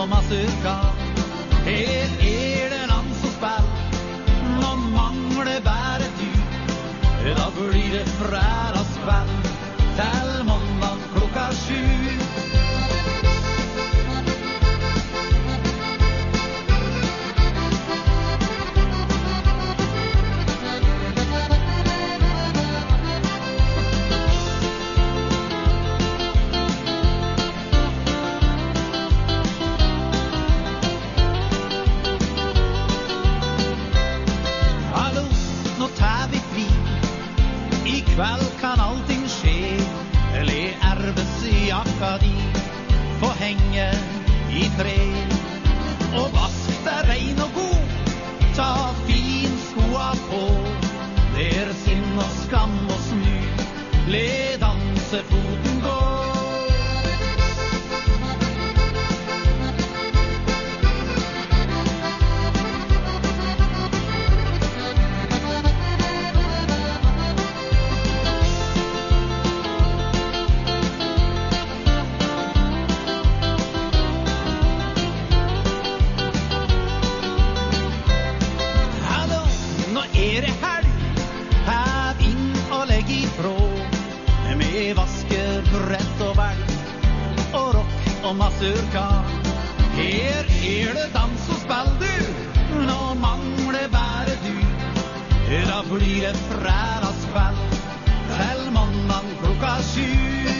og mazurka. Her det dans og spill, nå mangler bare du. Da blir det fredagskveld til mandag 7. I kveld kan allting skje. Le arbeidsjakka di få henge i fred. Og vask deg rein og god, ta fin skoa på. Der sinn og skam og snu, le dansefoten gå. Det helg, hev inn og legg ifrå. Med vaskebrett og velg, og rock og mazurka. Her det dans og spill du, nå mangler bare du. Da blir det fredagskveld til mandag 7.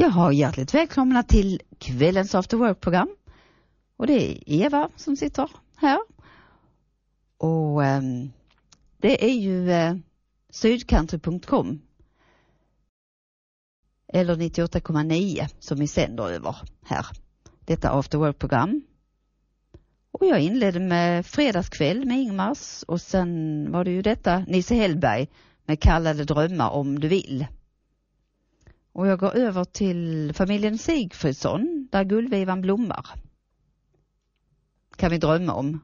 Jaha, hjärtligt välkomna till kvällens After Work-program. Och det är Eva som sitter här. Och det är ju sydcountry.com eller 98,9 som vi sänder över här. Detta After Work-program. Och jag inledde med fredagskväll med Ingmars. Och sen var det ju detta Nisse Hellberg med Kallade drömmar om du vill. Och jag går över till familjen Sigfridsson där guldvivan blommar. Kan vi drömma om.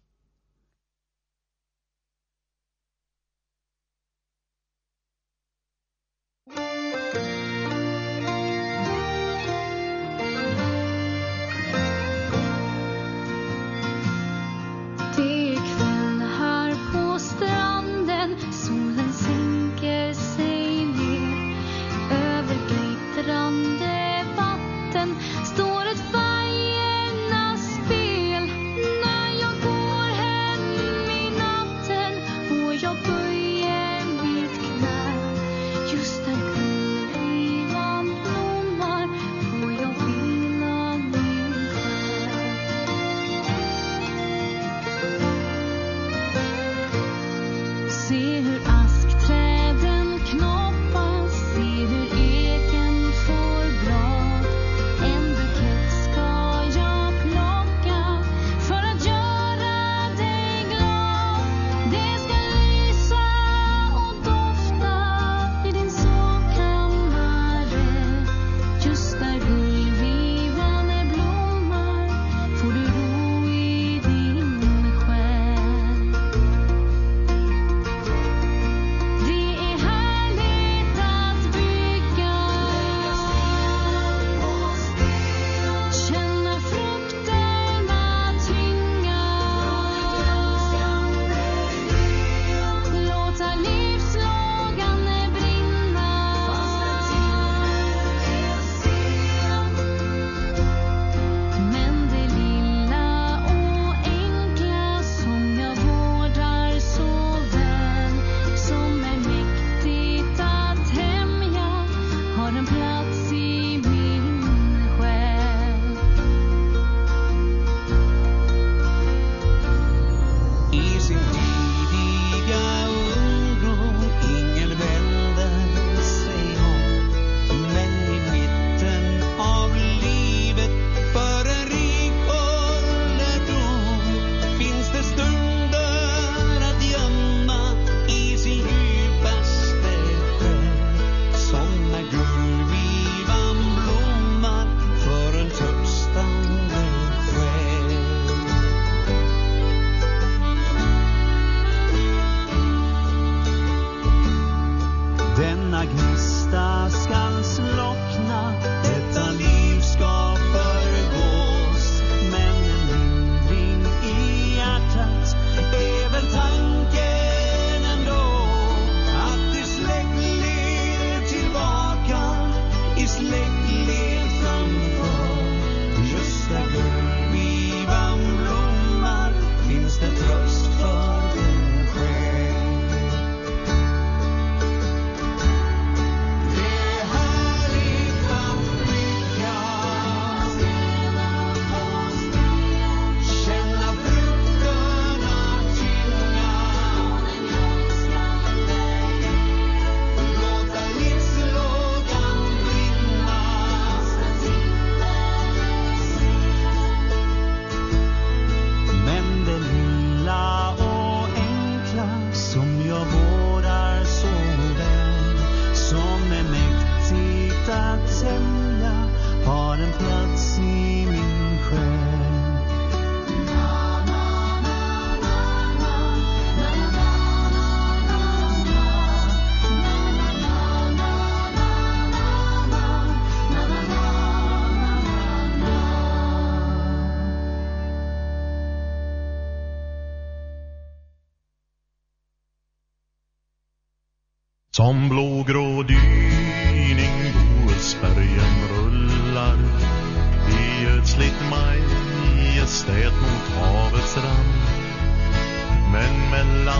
Som blågrå dyning Bohusbergen rullar i ödsligt majestät mot havets rand. Men mellan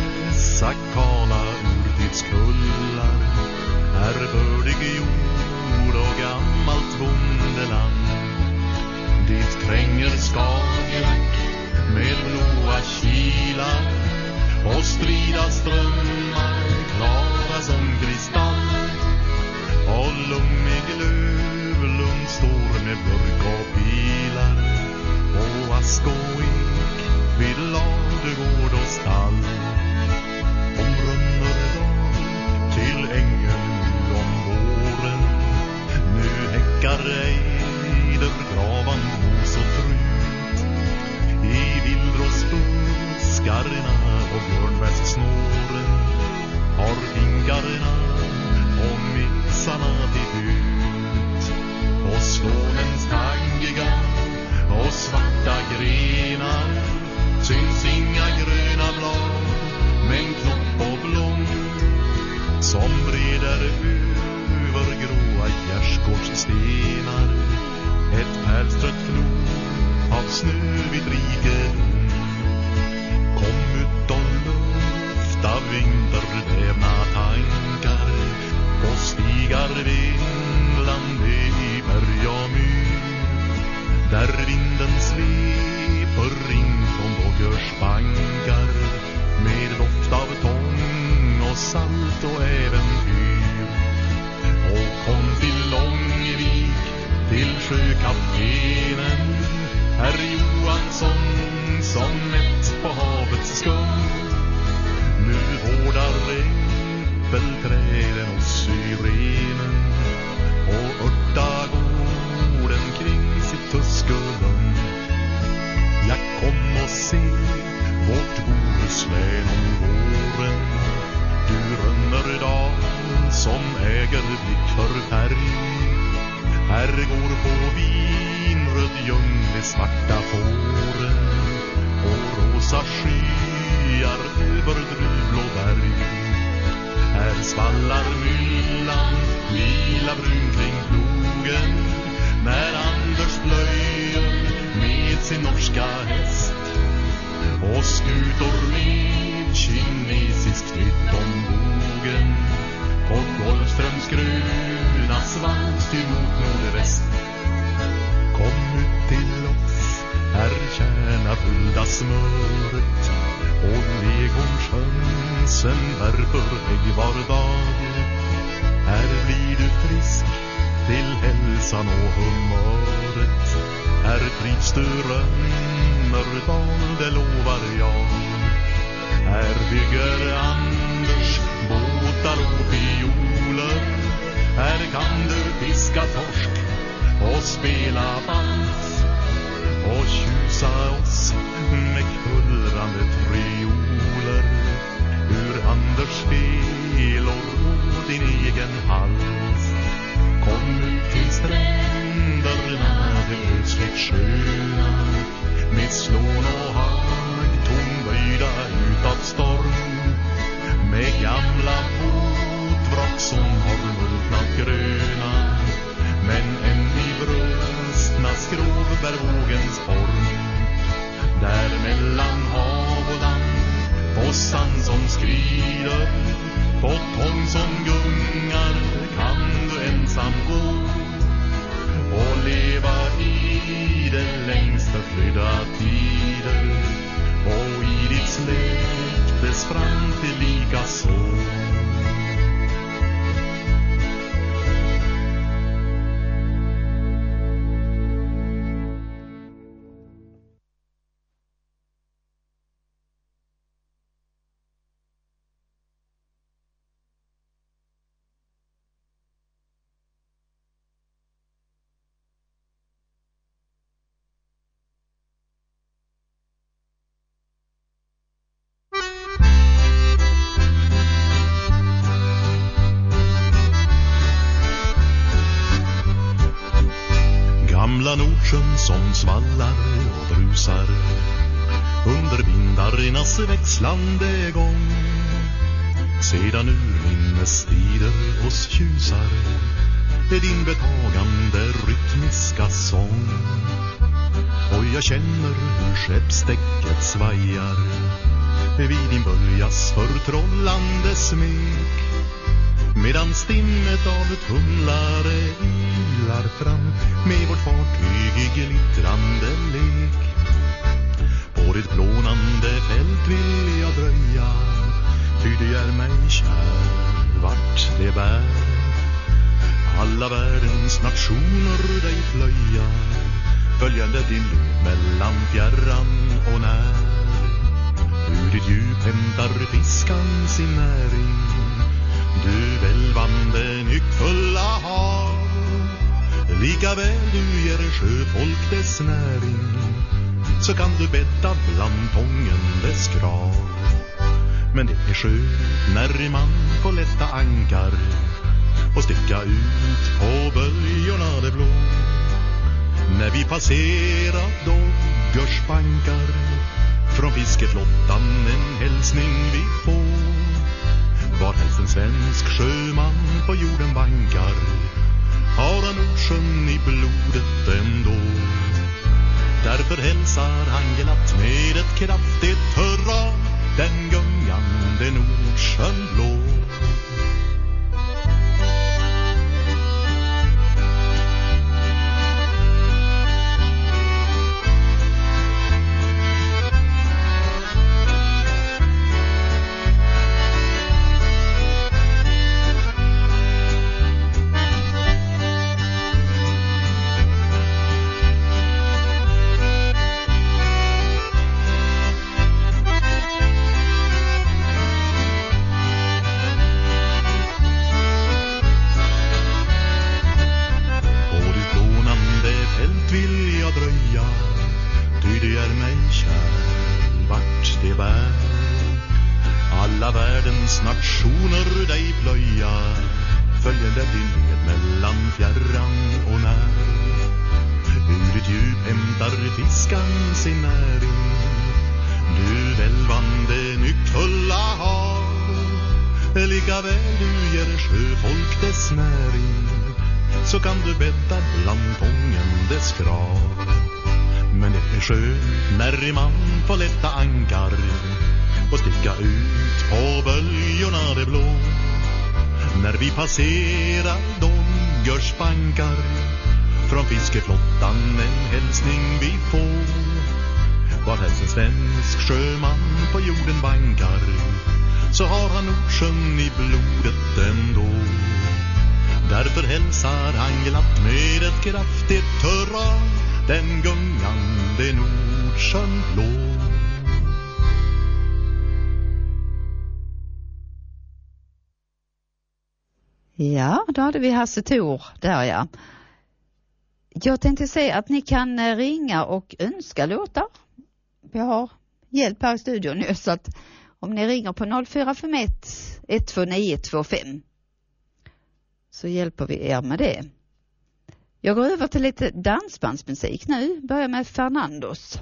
dessa kala urtidskullar är bördig jord jord och gammalt bondeland. Dit tränger Skagerrak med blåa kilar och strida strömmar klara som kristall. Och lummig Lövlund står med burk och pilar och ask och ek vid ladugård och stall. Om Rönnerdal till ängen nu om våren, nu häckar ejder, gravan, mos och trut. I vildråsbuskarna och björnvästsnåren har finkarna och mixarna till ut. Och slånens taggiga och svarta grenar syns inga gröna blad, men knopp och blom som breder över gråa gärdsgårdsstenar. Ett pärlstrött flor av snövit rikedom. Kom ut och lufta vinterdävna tankar och stigar vindlande i berg och myr, där vinden sveper in från Boggers bankar med doft av tång och salt och äventyr. Och kom till Långvik, till sjökaptenen herr Johansson, som mätt på havets skum. Nu vårdar äppelträden och syrenen och örtagården kring sitt Tuskulum. Jag kom och se vårt Bohuslän om våren, du Rönnerdal som äger blick för färg. Här går på vinröd ljung de svarta fåren och rosa skyar över druvblå berg. Här svallar myllan lila brun kring plogen när Anders plöjer med sin norska häst, och skutor med kinesiskt vitt om bogen på Golfströms gröna svans till mot nordväst. Kom ut till oss, här tjänar hulda smöret och legonsjönsen värper ägg var dag. Här blir du frisk till hälsan och humöret. Här trivs du Rönnerdal, det lovar jag. Här bygger Anders båtar och fioler. Här kan du fiska torsk och spela dans och tjusa oss med kullrande trioler ur Anders felor och din egen hals. Kom ut till stränderna, det ödsligt sköna, med slån och hag tonböjda utåt storm, med gamla båtvrak som har multnat gröna, men än i bröstna skrov bär vågens form. Där mellan hav och land, på sand som skrider, på tång som gungar, kan du ensam gå och leva i det längst förflydda tider, och i ditt släktes framtid lika så. Gamla Nordsjön som svallar och brusar under vindarnas växlande gång, sedan urminnestider hos tjusar är din betagande rytmiska sång. Och jag känner hur skeppstäcket svajar vid din böljas förtrollande smek, medan stimmet av tumlare ylar fram med vårt fartyg i glittrande lek. På det blånande fält vill jag dröja, ty det är mig kär vart det bär. Alla världens nationer dig plöja, följande din led mellan fjärran och när. Ur ditt djup hämtar fiskan sin näring, du välvande nyckfulla hav. Lika väl du ger sjöfolk dess näring, så kan du bädda bland tången dess grav. Men det är skönt när man får lätta ankar och sticka ut på böljorna det blå. När vi passerat Doggers bankar, från fiskeflottan en hälsning vi får. Var helst en svensk sjöman på jorden bankar, har han Nordsjön i blodet ändå. Därför hälsar han glatt med ett kraftigt hurra den gungande Nordsjön blå. Nationer dig plöja, följande din led mellan fjärran och när. Ur ditt djup hämtar fiskan sin näring, du välvande nyckfulla hav. Lika väl du ger sjöfolk dess näring, så kan du bädda bland tången dess grav. Men det är skönt när man får lätta ankar och sticka ut på böljorna det blå. När vi passerar Doggers bankar, från fiskeflottan en hälsning vi får. Var helst en svensk sjöman på jorden bankar, så har han Nordsjön i blodet ändå. Därför hälsar han glatt med ett kraftigt hurra den gungande Nordsjön blå. Ja, då hade vi Hasse Thor där, ja. Jag tänkte säga att ni kan ringa och önska låtar. Vi har hjälp här i studion nu, så att om ni ringer på 0451 12925 så hjälper vi er med det. Jag går över till lite dansbandsmusik nu. Börjar med Fernandos.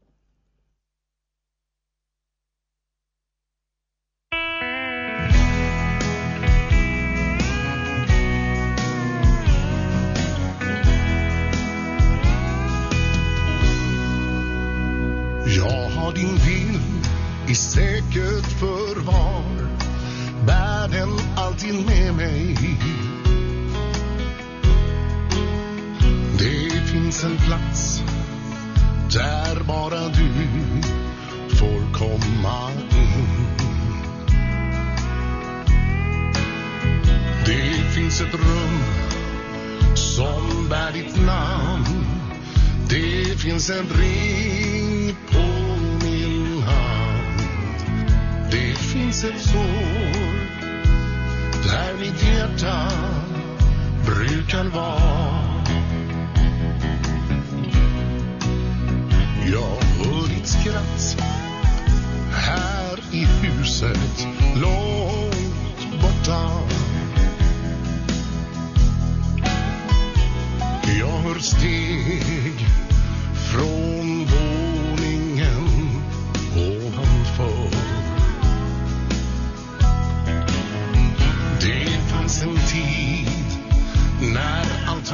Jag har din bild i säkert förvar, bär den alltid med mig. Det finns en plats där bara du får komma in. Det finns ett rum som bär ditt namn. Det finns en ring på min hand. Det finns ett sår där mitt hjärta brukar vara. Jag hör ditt skratt här i huset långt borta. Jag hör steg från våningen ovanför. Det fanns en tid när allt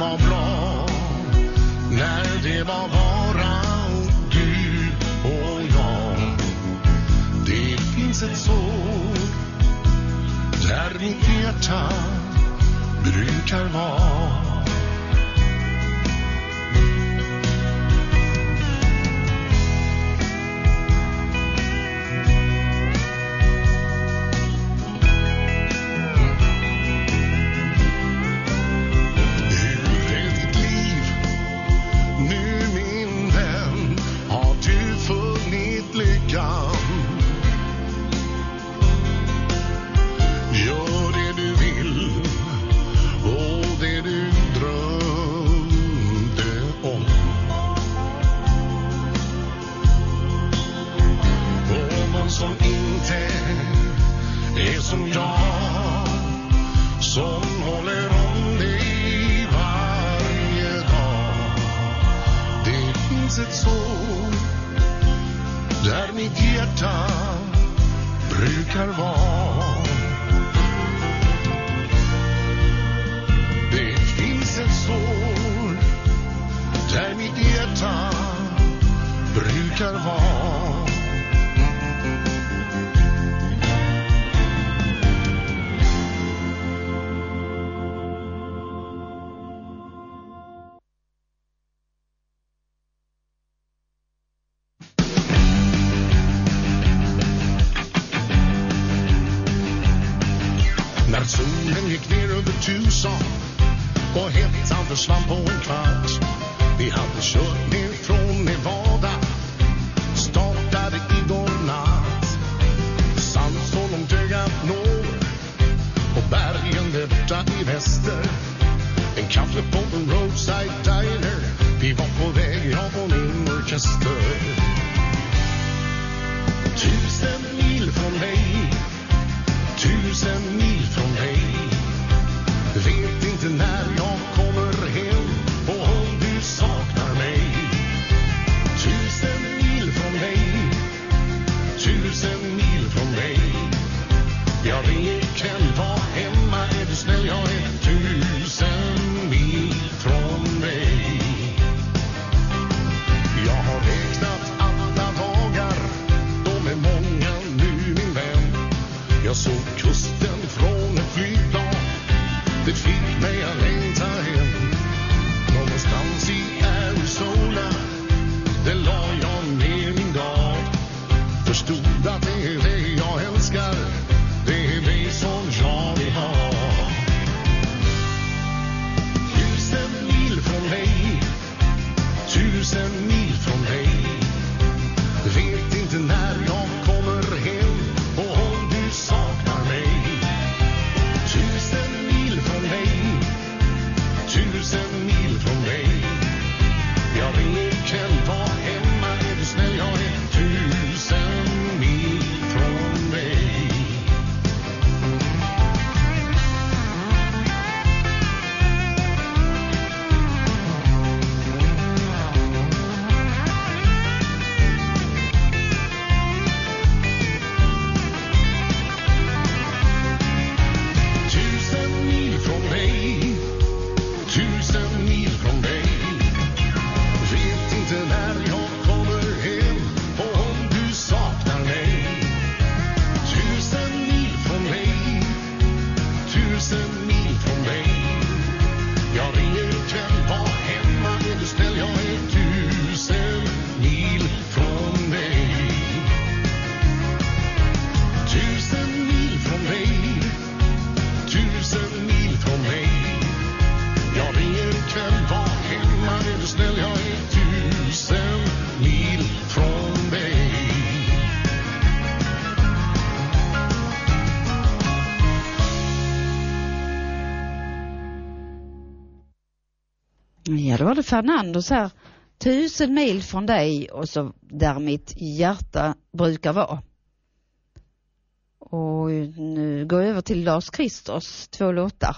där mitt hjärta brukar vara. Gör det du vill och det du drömde om. Och någon som inte är som jag, som håller om dig varje dag. Det finns ett sår där mitt hjärta brukar vara. Det finns ett sår där mitt hjärta brukar vara. När solen gick ner över Tucson och hettan försvann på en kvart. Vi hade kört ner från Nevada, startade igår natt. Sand så långt ögat når och bergen där borta i väster. En kaffe på en roadside diner, vi var på väg, jag och min orkester. 1000 mil från dig, 1000 mil från dig. Vet inte när jag kommer hem och om du saknar mig. 1000 mil från dig, 1000 mil från dig. Jag ringer ikväll, var hemma, är du snäll, jag är 1000 mil från dig. Jag har räknat alla dagar, de är många nu min vän. Jag såg kusten från ett flygplan, det fick mig att längta hem. Någonstans i Arizona, där la jag ner min dag. Förstod att det är det jag älskar, det är det som jag vill ha. 1000 mil från dig, 1000 mil från dig. Vet inte när jag kommer hem och om du saknar mig. 1000 mil från dig, 1000 mil från dig. Jag ringer ikväll, var hemma, är du snäll, jag är 1000 mil från dig. Ja, då var det Fernandos här. 1000 mil från dig och så där mitt hjärta brukar vara. Och nu går jag över till Lars Kristers 2 låtar.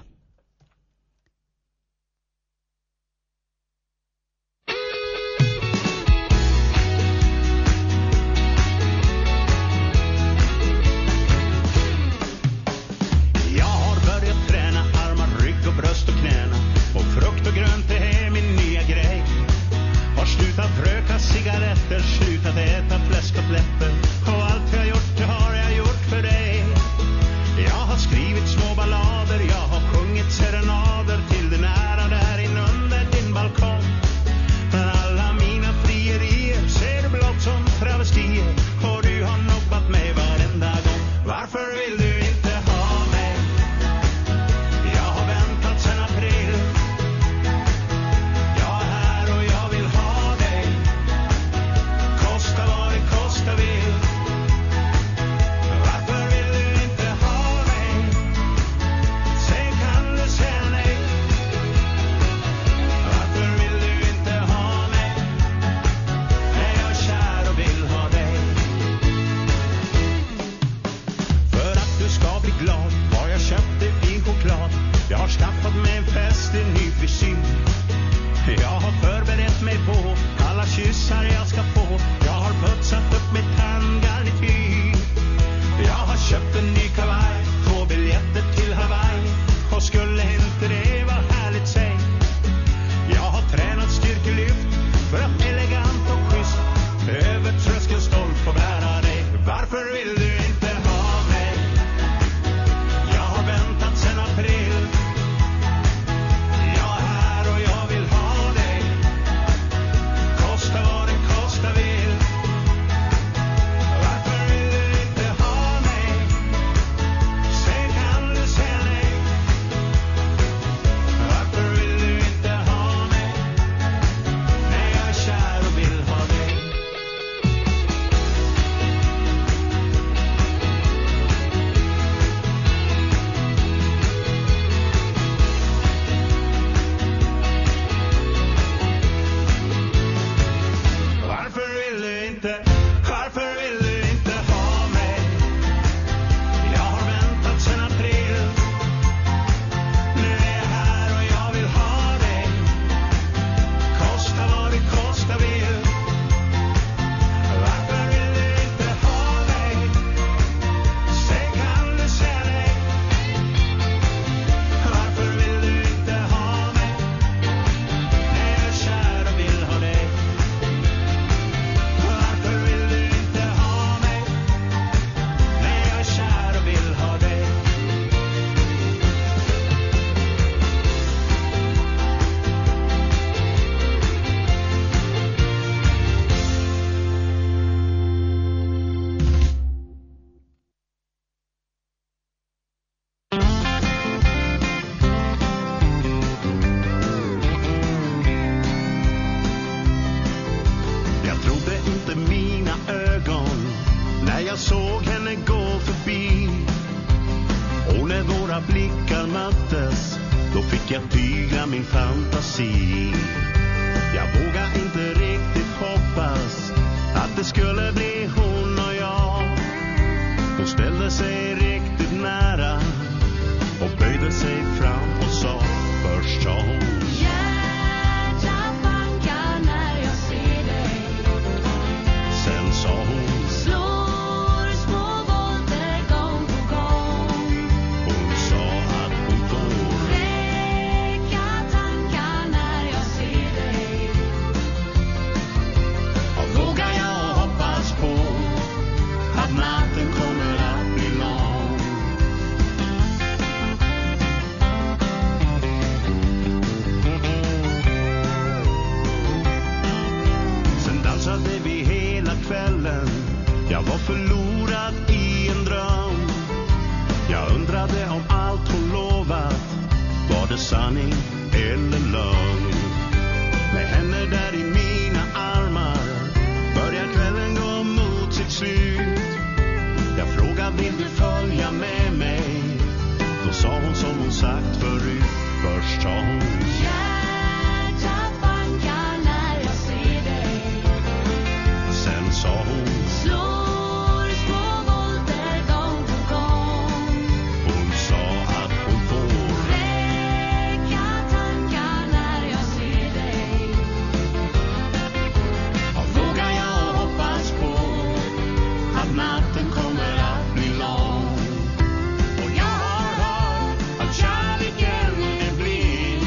Jag har börjat träna armar, rygg och bröst och knäna. Och frukt och grönt, det är min nya grej. Har slutat röka cigaretter, slutat äta fläskkotlletter. Och allt jag gjort, det har jag gjort för dig. Jag har skrivit små inte mina ögon när jag såg henne gå förbi. Och när våra blickar möttes, då fick jag tygla min fantasi. Jag vågade inte riktigt hoppas att det skulle bli hon och jag. Hon ställde sig riktigt nära och böjde sig fram och sa, först sa hon: hjärtat bankar när jag ser dig. Sen sa hon: slår små volter gång på gång. Hon sa att hon får fräcka tankar när jag ser dig. Och vågar jag hoppas på att natten kommer att bli lång. Sen dansade vi hela kvällen. Jag var förlorad i en dröm. Jag undrade om allt hon lovat var det sanning eller lögn. Med henne där i mina armar börjar kvällen gå mot sitt slut. Jag frågade, vill du följa med mig? Då sa hon som hon sagt förut. Först sa hon: hjärtat bankar när jag ser dig. Sen sa hon: slår små volter gång på gång. hon sa att hon får fräcka tankar när jag ser dig. Och vågar jag hoppas på att natten kommer att bli lång. Och jag har hört att kärleken är blind,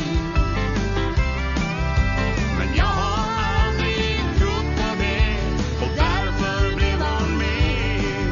men jag har aldrig trott på det, och därför blev hon min.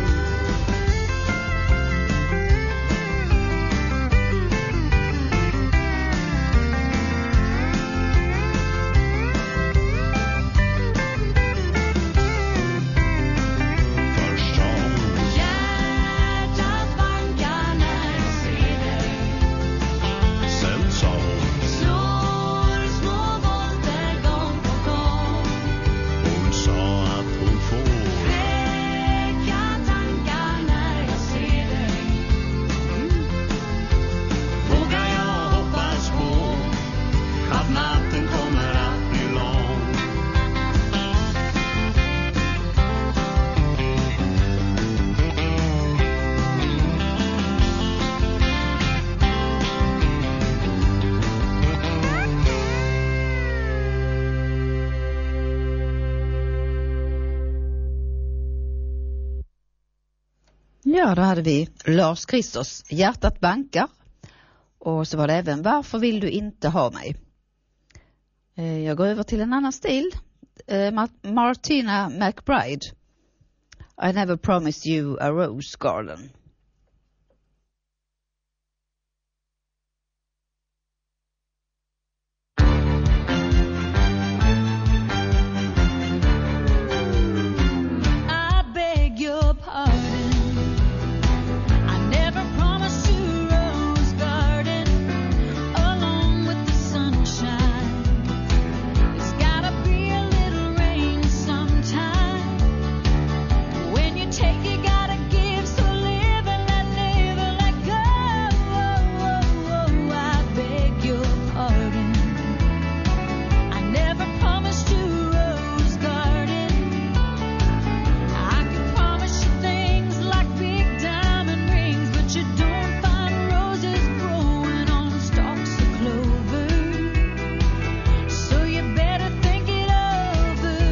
Först sa hon: hjärtat bankar när jag ser dig. sen sa hon: slår små volter gång på gång. hon sa att hon får fräcka tankar när jag ser dig. vågar jag hoppas på att natten kommer att bli lång. Ja, då hade vi Lars Kristers Hjärtat bankar. Och så var det även Varför vill du inte ha mig? Jag går över till en annan stil. Martina McBride. I never promised you a rose garden. I beg your pardon. I never promised you a rose garden along with the sunshine. There's gotta be a little rain sometime. When you take, you gotta give. So live and let go. I beg your pardon. I never promised you a rose garden. I can promise you things like big diamond rings, but you don't find roses growing on stalks of clover. So you better think it over.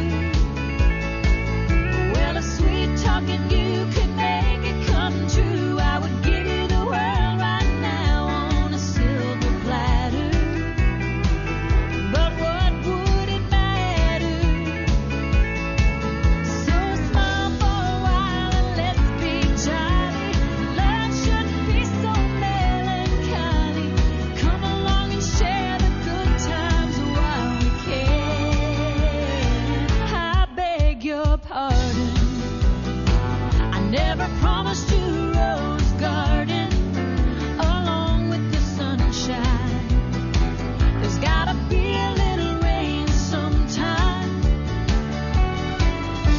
Well, if sweet talking you could make it come true, I would give you the world right now on a silver platter. But what would it matter? So smile for a while and let's be jolly. Love shouldn't be so melancholy. Come along and share the good times while we can. I beg your pardon. I never promised you a rose garden along with the sunshine. There's gotta be a little rain sometime.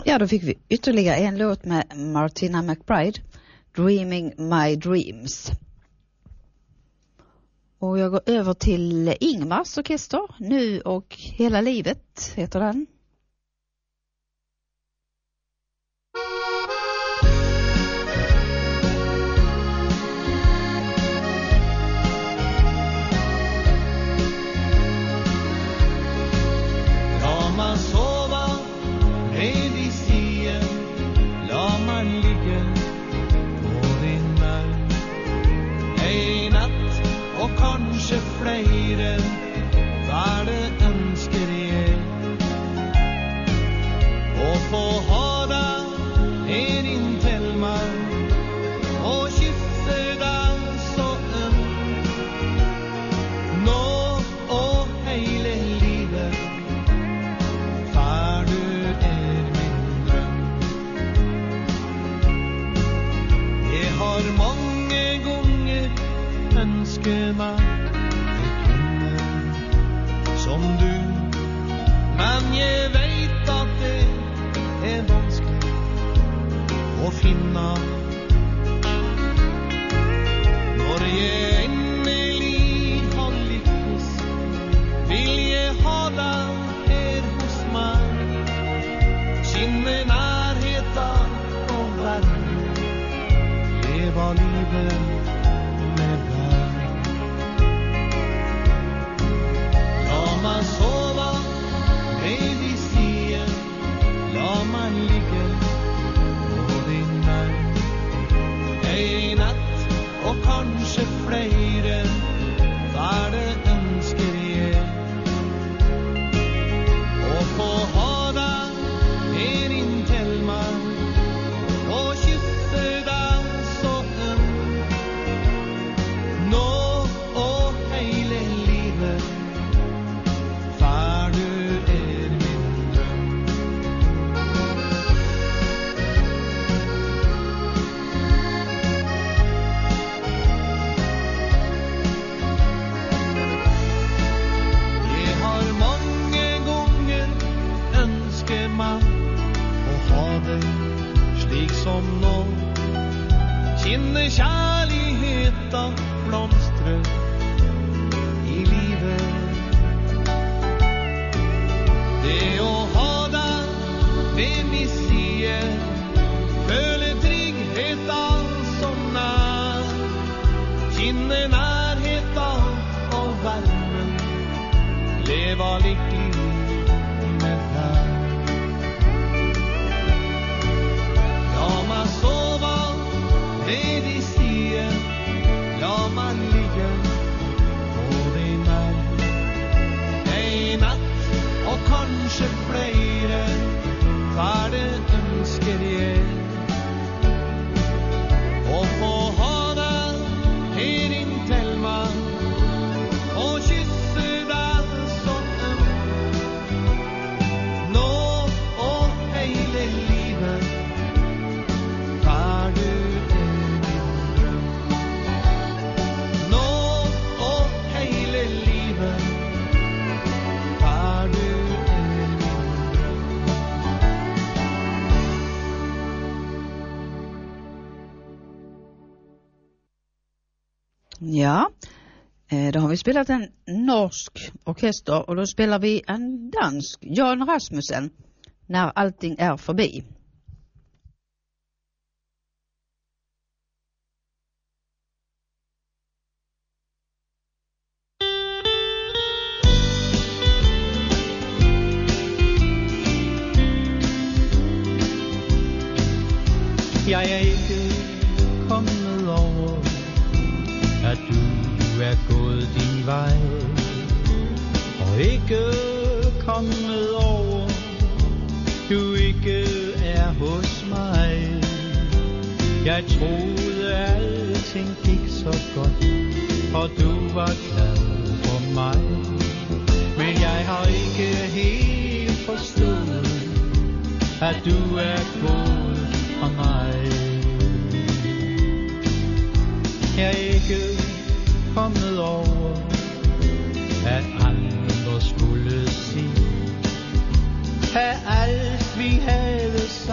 Ja, då fick vi ytterligare en låt med Martina McBride, Dreaming My Dreams. Och jag går över till Ingmars orkester, Nu och hela livet heter den. La man sova med i stien, la man ligga på din märg. En natt och kanske flere, var det önsker jeg. Og få ha deg her inntil meg, og kysse deg så nå og hele livet, for du min drøm. Jeg har mange ganger ønsket meg som du, men jeg vet at det vanskelig å finne. Når jeg endelig har lykkes, vil jeg ha deg her hos meg, kjenne nærheten og verden, leve livet med deg. La man sova med i stien, la man ligge på din mærg. En natt og kanskje flere, var det ønsker jeg. Og få ha deg her inntil meg, og kysse deg så nå og hele livet, for du min drøm. Jeg har mange ganger ønsket meg å ha det slik som nå, kjenne kjærligheten blomstre i livet. Det å ha deg ved min side, føle tryggheten som nær, kjenne nærheten og varmen, leve lykkelig med deg. La meg sove ved din side, la meg ligge på din mærg. En natt og kanskje flere, for det ønsker jeg. Og få ha deg her inntil meg, og kysse deg så nå og hele livet, for du min drøm. Nå og hele livet, for du min drøm. Ja, då har vi spelat en norsk orkester och då spelar vi en dansk, Jan Rasmussen, När allting är förbi. Jeg er ikke kommet over, at du er gået din vej, og ikke kommet over, du ikke er hos mig. Jeg troede alting gik så godt, og du var glad for mig, men jeg har ikke helt forstået, at du er gået fra mig. Jeg er ikke kommet over, at andre skulle sige, at alt vi havde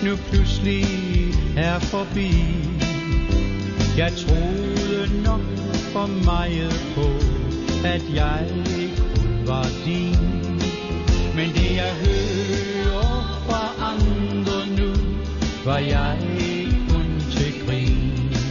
nu pludselig er forbi. Jeg troede nok for meget på, at jeg kun var din. Men det jeg hører fra andre nu, var jeg kun til grin.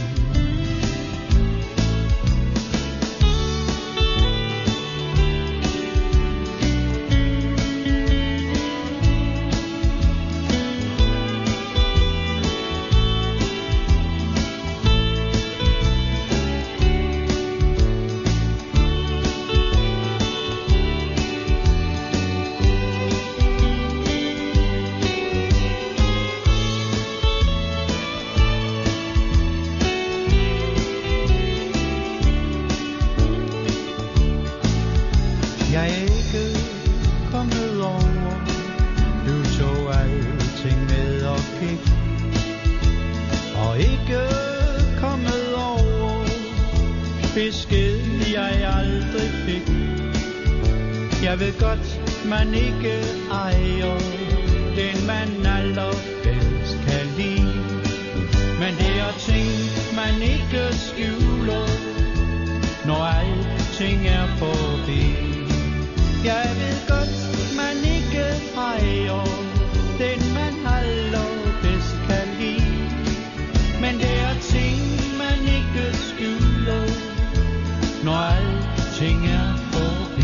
Jeg ved godt, man ikke ejer den, man allerbedst kan lide. Men det er ting, man ikke skjuler, når alting er forbi. Jeg ved godt, man ikke ejer den, man allerbedst kan lide. Men det er ting, man ikke skjuler, når alting er forbi.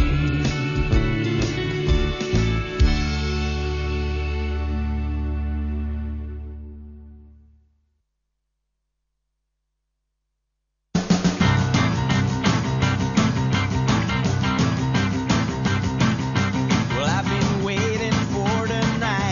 Well, I've been waiting for tonight.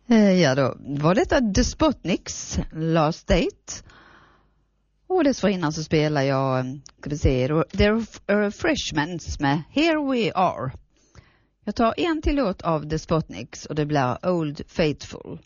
Ja, då var detta The Sputniks Last Date. Och dessförinnan så spelar jag, ska vi se, The Refreshments med Here We Are. Jag tar en till låt av The Sputniks och det blir Old Faithful.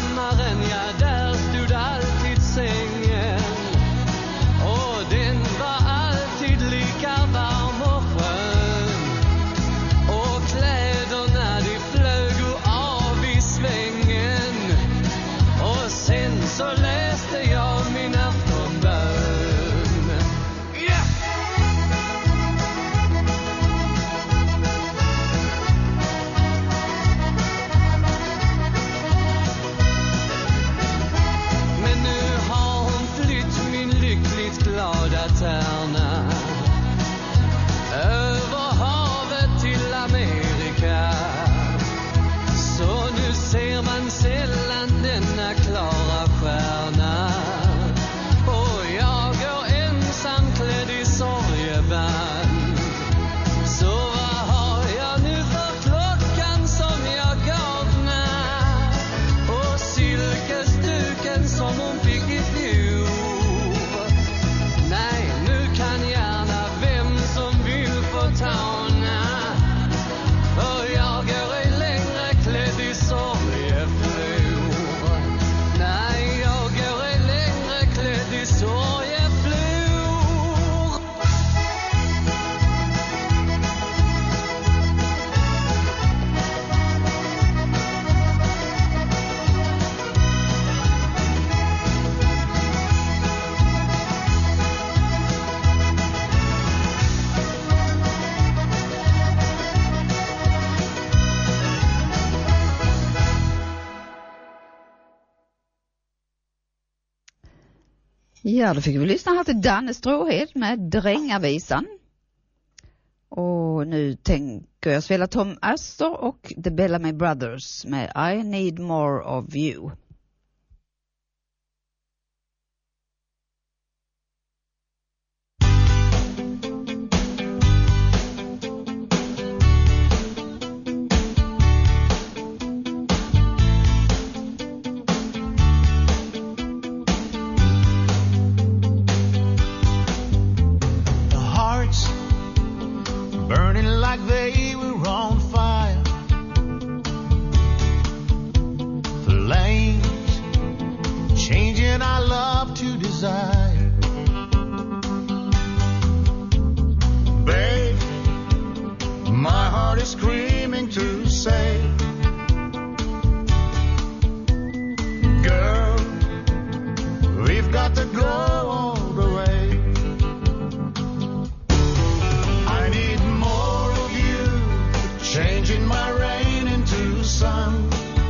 Den var Ja, då fick vi lyssna här till Danne Stråhed med Drängavisan. Och nu tänker jag spela Tom Astor och The Bellamy Brothers med I Need More of You. Burning like they were on fire. Flames changing our love to desire. Babe, my heart is screaming to say, girl, we've got to go all the way. Changing my rain into sun.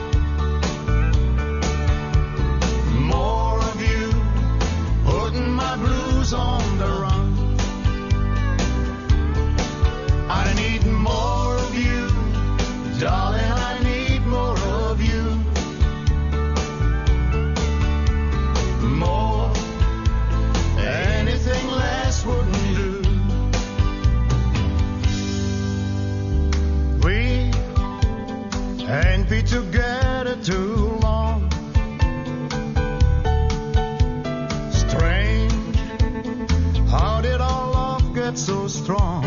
More of you, putting my blues on the run. I need more of you, darling, I need more of you. More, anything less wouldn't do. We ain't been together too long. Strange, how did our love get so strong?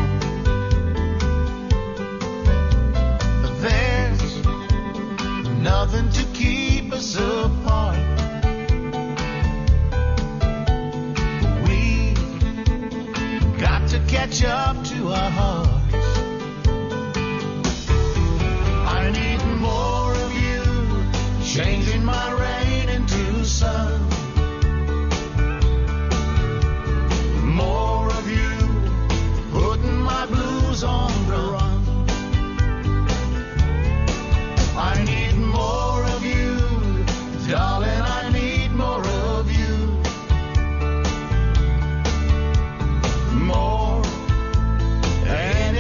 There's nothing to keep us apart. We got to catch up to our hearts. I need more of you, changing my rain into sun. More of you, putting my blues on the run. I need more of you, darling, I need more of you. More, and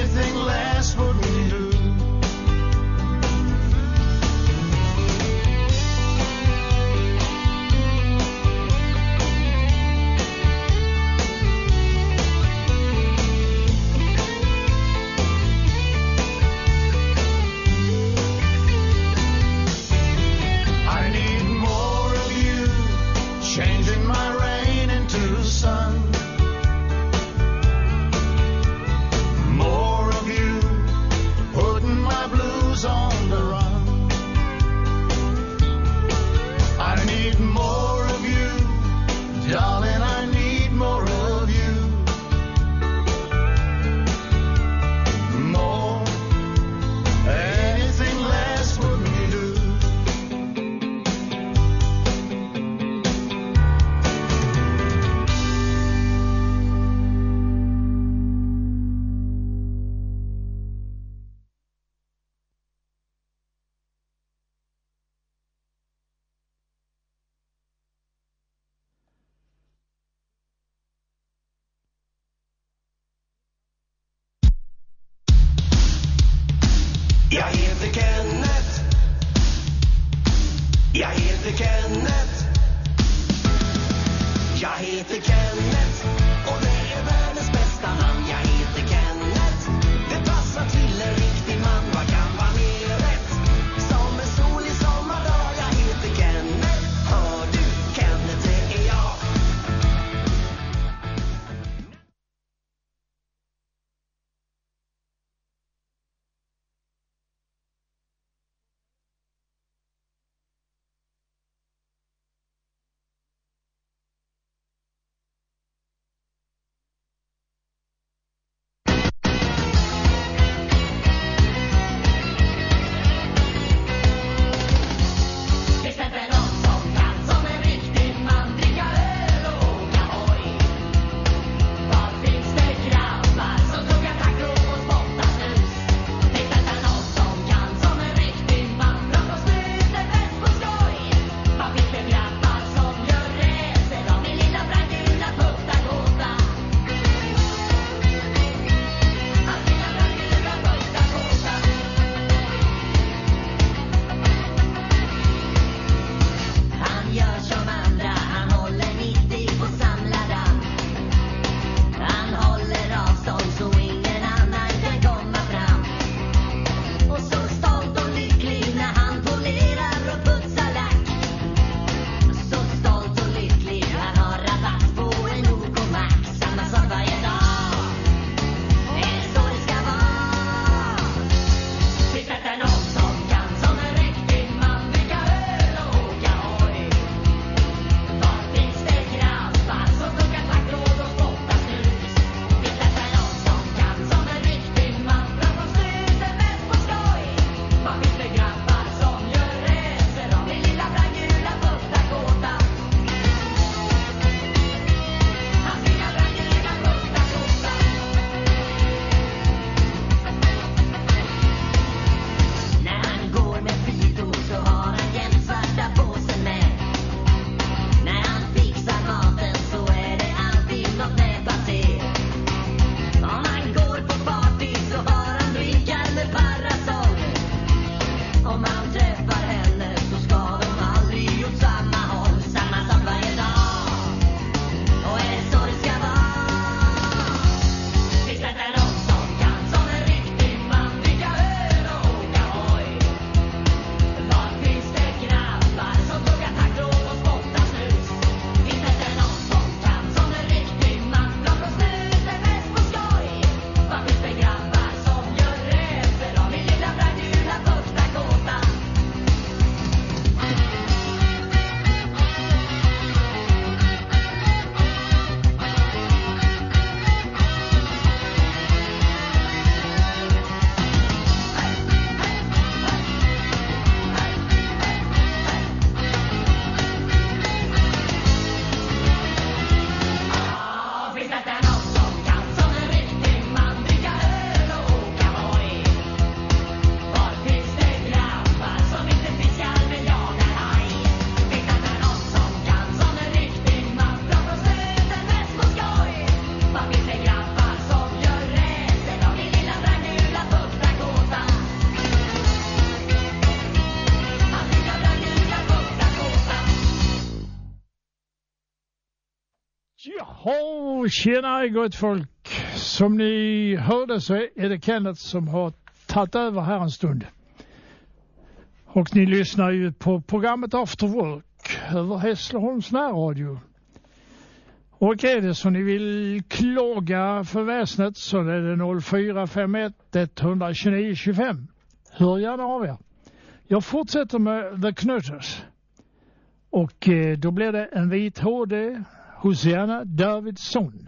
Jo, tjena gott folk. Som ni hörde så är det Kenneth som har tagit över här en stund. Och ni lyssnar ju på programmet After Work över Hässleholms närradio. Och är det så ni vill klaga för väsnet så är det 0451 129 25. Hör gärna av er. Jag fortsätter med The Knutters. Och då blir det en vit HD, Hosianna Davidsson.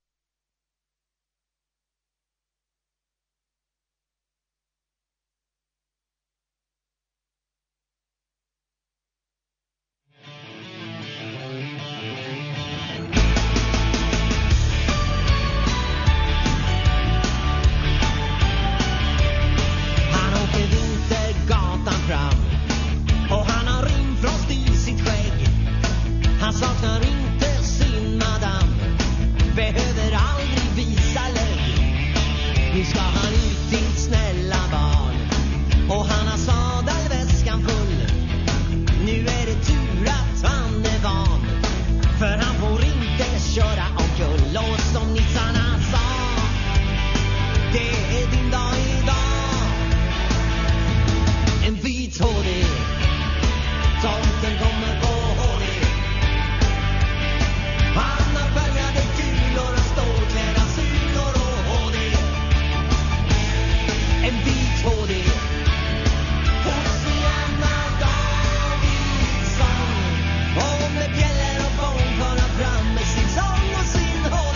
Han saknar inte sin madam, behöver aldrig visa lägg. Nu ska han ut till snälla barn och han har sadelväskan full. Nu är det tur att han är van, för han får inte köra omkull. Och som nissarna sa, det är din dag idag. En vit HD, tomten kommer på HD. Han har färgade kulor och stålklädda sulor och HD. En vit HD Hosianna Davidsson. Och med bjäller och bång för han fram med sin sång och sin HD.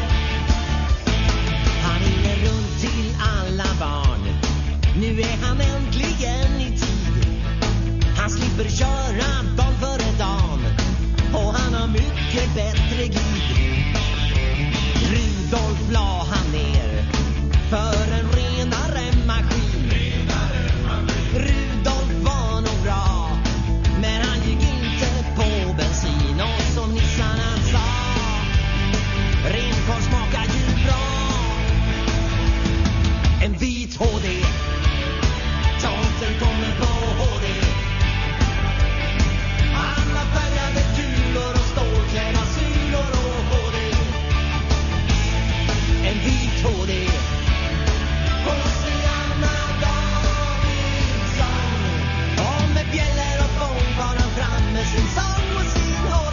Han ringer runt till alla barn. Nu är han äntligen i tid. Han slipper köra dagen före dagen och han har mycket bättre glid. Rudolf la han ner för en renare maskin. Rudolf var nog bra, men han gick inte på bensin. Och som nissarna sa, renkorv smakar ju bra. En vit HD, tomten kommer på HD. Alla färgade kulor och stålklädda sulor och HD. En vit HD Hosianna Davidsson. Och med bjäller och bång var han fram med sin sång och sin HD.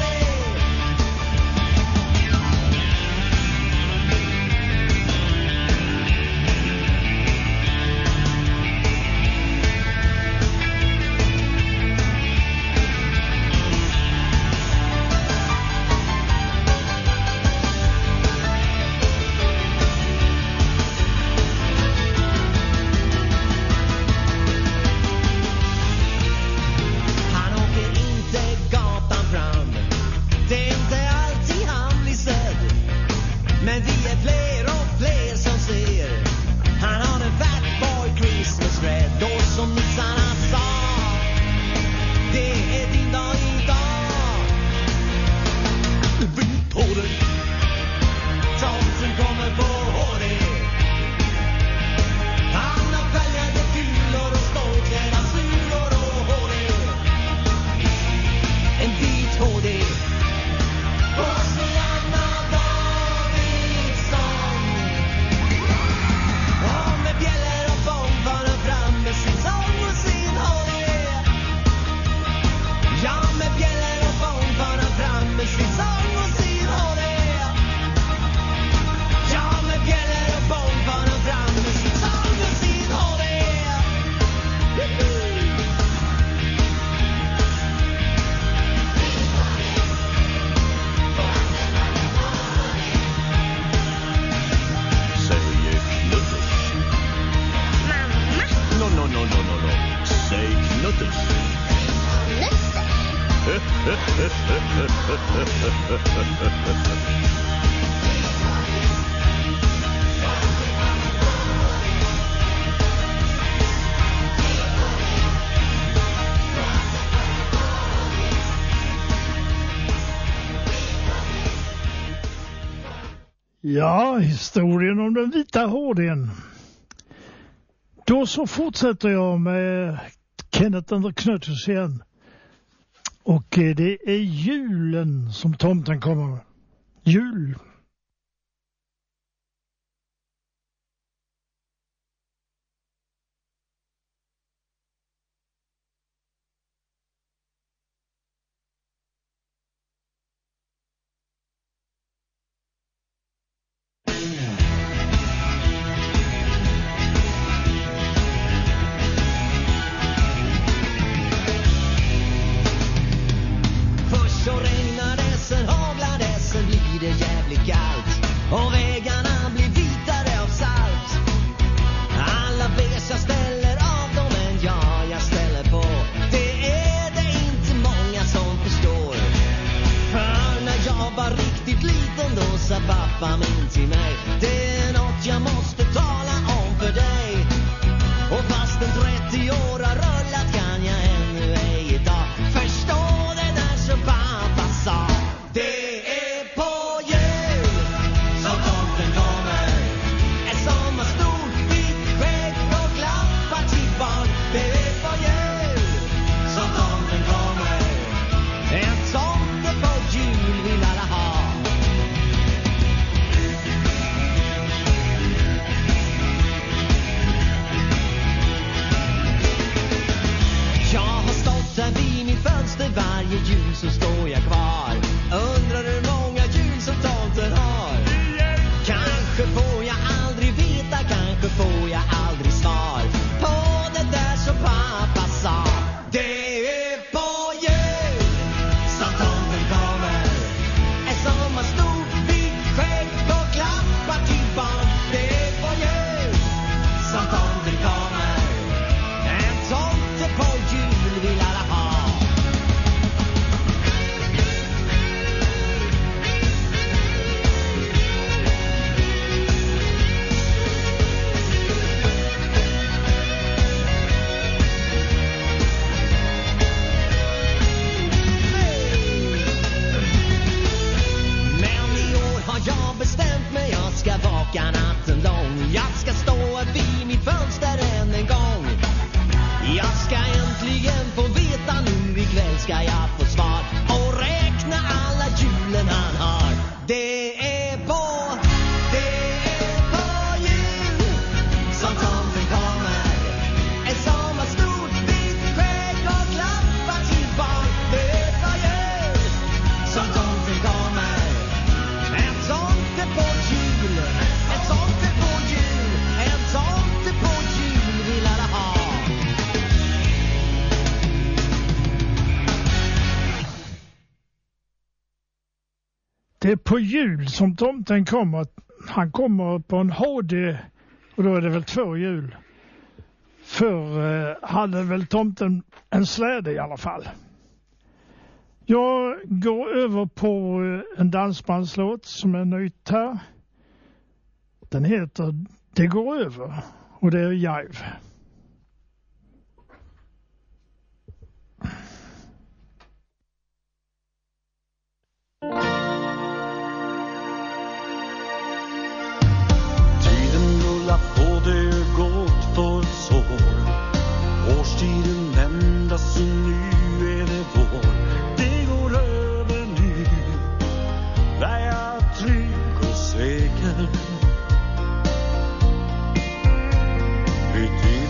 Han åker inte gatan fram, det är inte alltid han blir sedd. Men vi är fler och fler som ser han har en fat boy Christmas red. Och som nissarna sa, det är din dag idag. Vit HD, tomten kommer på HD. Han har färgade kulor och stålklädda sulor och HD. En vit HD Hosianna Davidsson. Och med bjäller och bång var han fram med sin sång och sin HD. Ja, med bjäller och bång var han fram med sin sång och sin HD. Ja, med bjäller och bång var han fram med sin sång och sin HD. Säger Knutters. Mamma. No. Säg Knutters. Ja, historien om den vita HD:n. Då så fortsätter jag med Kenneth and the Knutters igen. Och det är julen som tomten kommer med. Jul. Det är på jul som tomten kommer. Han kommer på en HD och då är det väl 2 jul. Förr hade väl tomten en släde i alla fall. Jag går över på en dansbandslåt som är nytt här. Den heter Det går över och det är Jive. Tiden rullar på, det är gått för ett år. Årstiden ändras och nu är det vår. Det går över nu, där jag är trygg och säker. Vid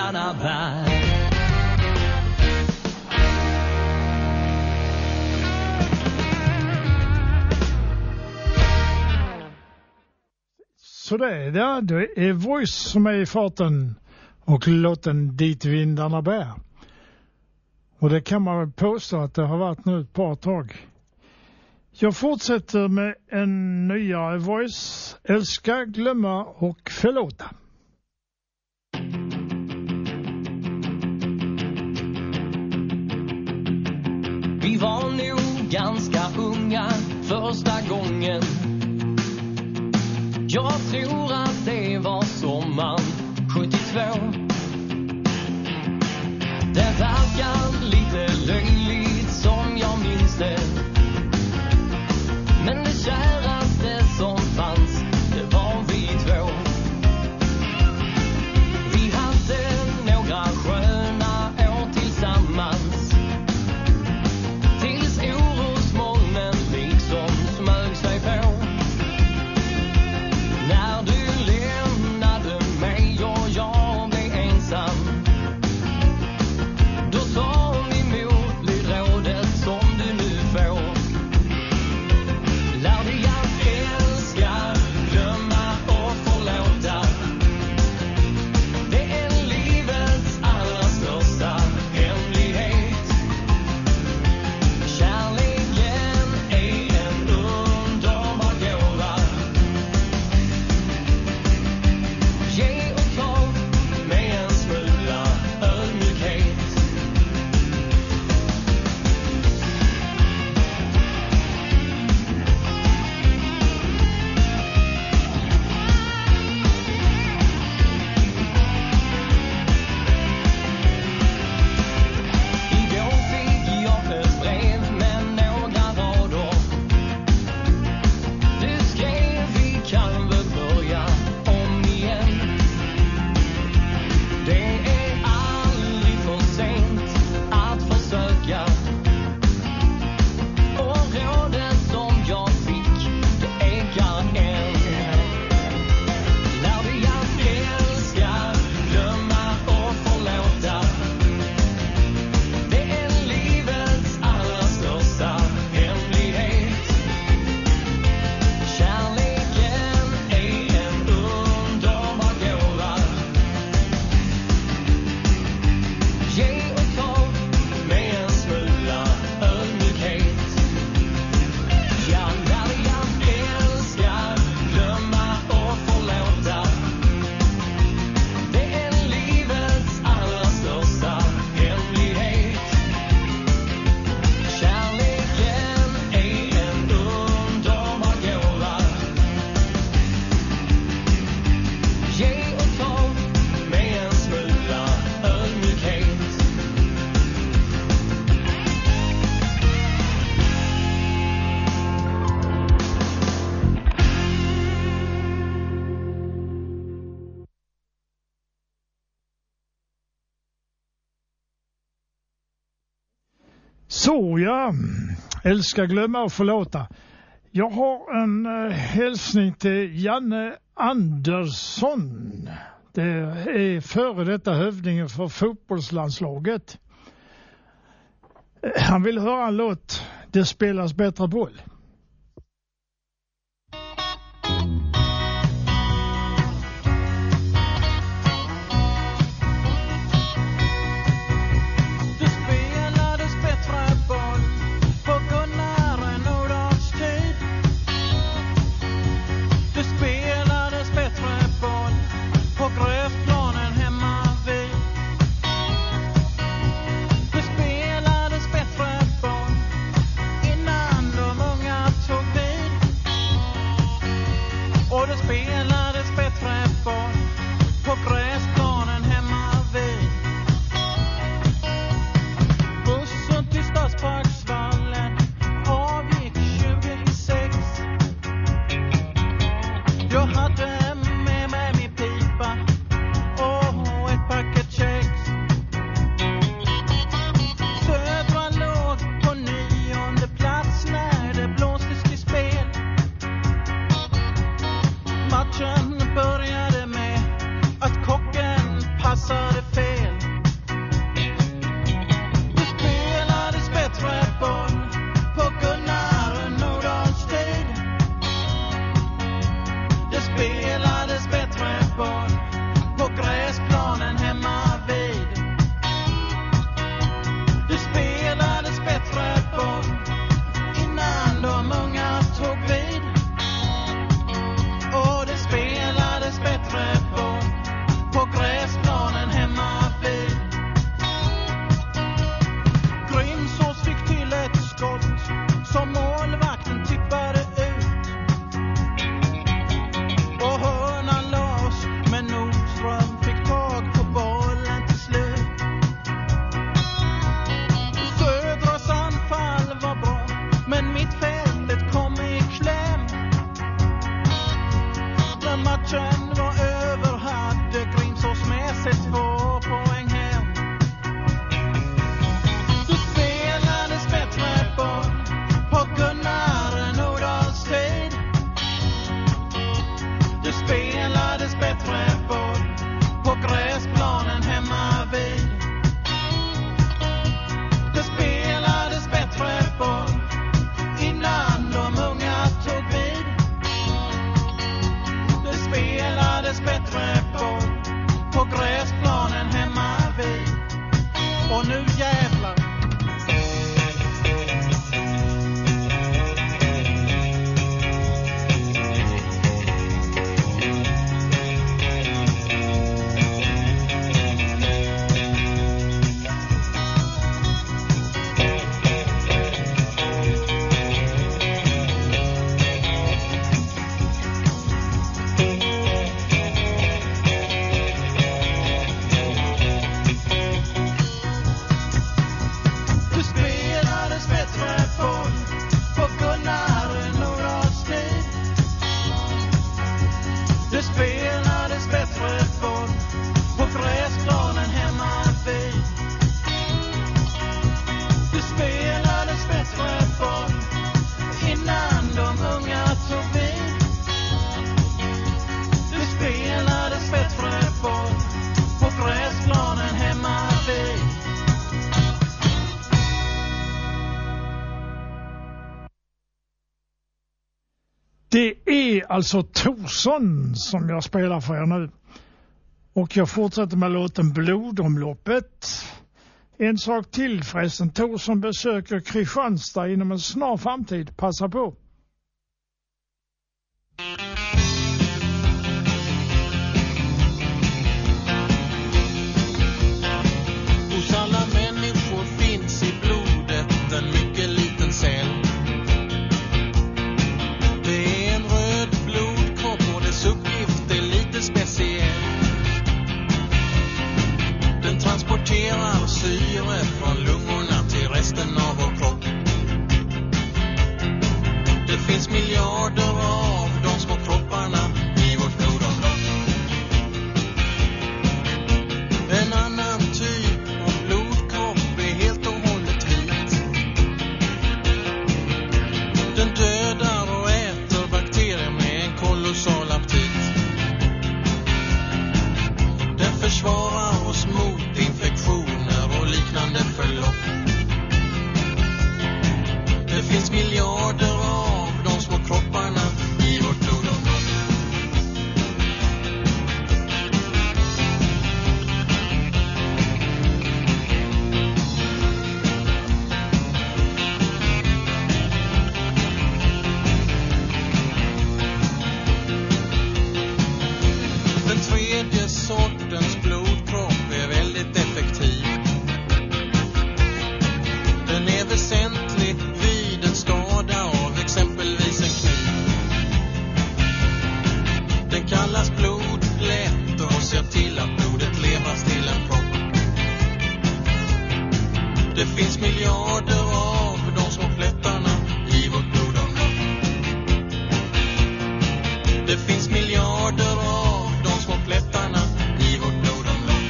vindarna bär. Så det är Voice som är i farten och låten Dit vindarna bär. Och det kan man väl påstå att det har varit nu ett par tag. Jag fortsätter med en nyare Voice, Älska, glömma och förlåta. Vi var nog ganska unga första gången. Jag tror att det var sommaren 72. Det verkar lite löjligt som jag minns det. Men det käraste som fanns, det var vi två. Vi hade några sköna år tillsammans. Tills orosmolnen liksom smög sig på. När du lämnade mig och jag blev ensam, då sa vi emot rådet som du nu får. Lär dig att älska, glömma och förlåta. Det är livets allra största hemlighet. Kärleken är en underbar gåva. Ge och ta med en smula ödmjukhet. Igår fick jag ett brev med några rader. Du skrev vi kan väl börja om igen. Det är aldrig för sent att försöka. Och rådet som jag fick, det ekar än. Lär dig att älska, glömma och förlåta. Det är livets allra största hemlighet. Kärleken är en underbar gåva. Ge och ta med en smula ödmjukhet. Ja, lär dig att älska, glömma och förlåta. Det är livets allra största hemlighet. Kärleken är en underbar gåva. Ge och ta med en smula ödmjukhet. Så ja, älska, glömma och förlåta. Jag har en hälsning till Janne Andersson. Det är före detta hövdingen för fotbollslandslaget. Han vill höra en låt, Det spelas bättre boll. Det spelades bättre boll på Gunnar Nordahls tid. Det spelades bättre boll på gräsplanen hemma vid. Det spelades bättre boll innan de unga gräsplanen hemma vid. Det spelades bättre boll innan de unga tog vid. Det spelades bättre boll på gräsplanen hemma vid. Och nu jävlar. Det är alltså Torsson som jag spelar för er nu. Och jag fortsätter med låten Blodomloppet. En sak till förresten. Torsson besöker Kristianstad inom en snar framtid. Passa på! Hos alla människor finns i blodet en mycket liten cell. Det är en röd blodkropp och dess uppgift är lite speciell. Den transporterar syre från lungorna till resten av vår kropp. Det finns miljarder av de små kropparna i vårt blodomlopp. En annan typ av blodkropp är helt och hållet vit. Den dödar och äter bakterier med en kolossal aptit. Den försvarar oss mot infektioner och liknande förlopp. Det finns miljarder av de små kropparna i vårt blodomlopp. Den tredje sortens blodkropp är väldigt effektiv. Den är väsentlig vid en skada av exempelvis en kniv. Den kallas blodplätt och ser till att blodet levas till en propp. Det finns miljarder av de små plättarna i vårt blodomlopp. Det finns miljarder av de små plättarna i vårt blodomlopp.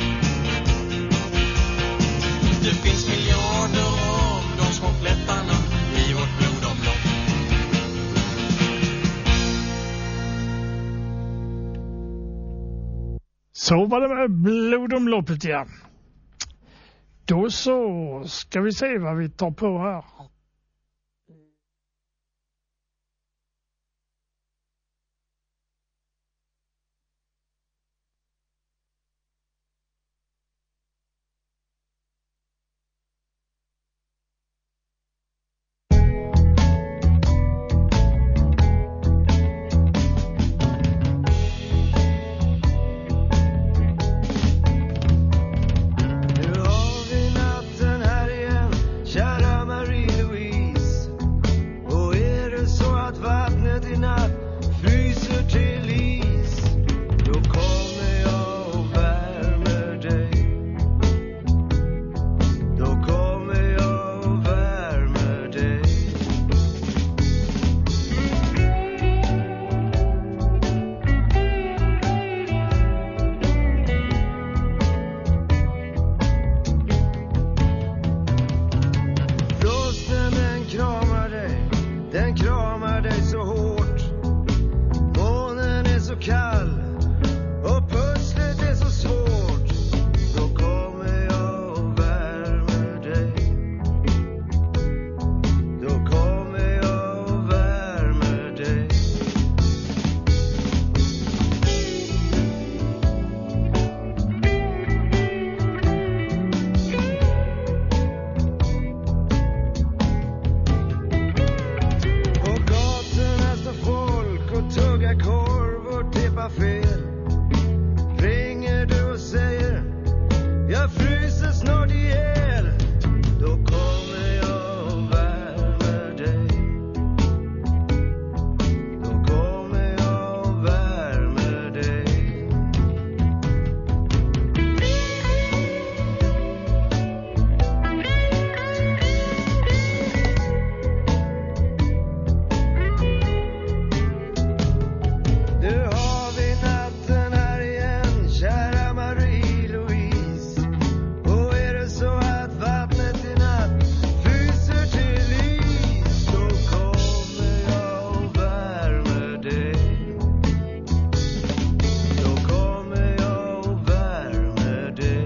Det finns miljarder av de små plättarna i vårt blodomlopp. Så var det med blodomloppet, ja. Då så ska vi se vad vi tar på här. Nu har vi natten här igen, kära Marie-Louise. fryser snart ihjäl, då kommer jag och värmer dig. Då kommer jag och värmer dig. Nu har vi natten här igen, kära Marie-Louise. Och är det så att vattnet i natt fryser till is, då kommer jag och värmer dig. Då kommer jag och värmer dig.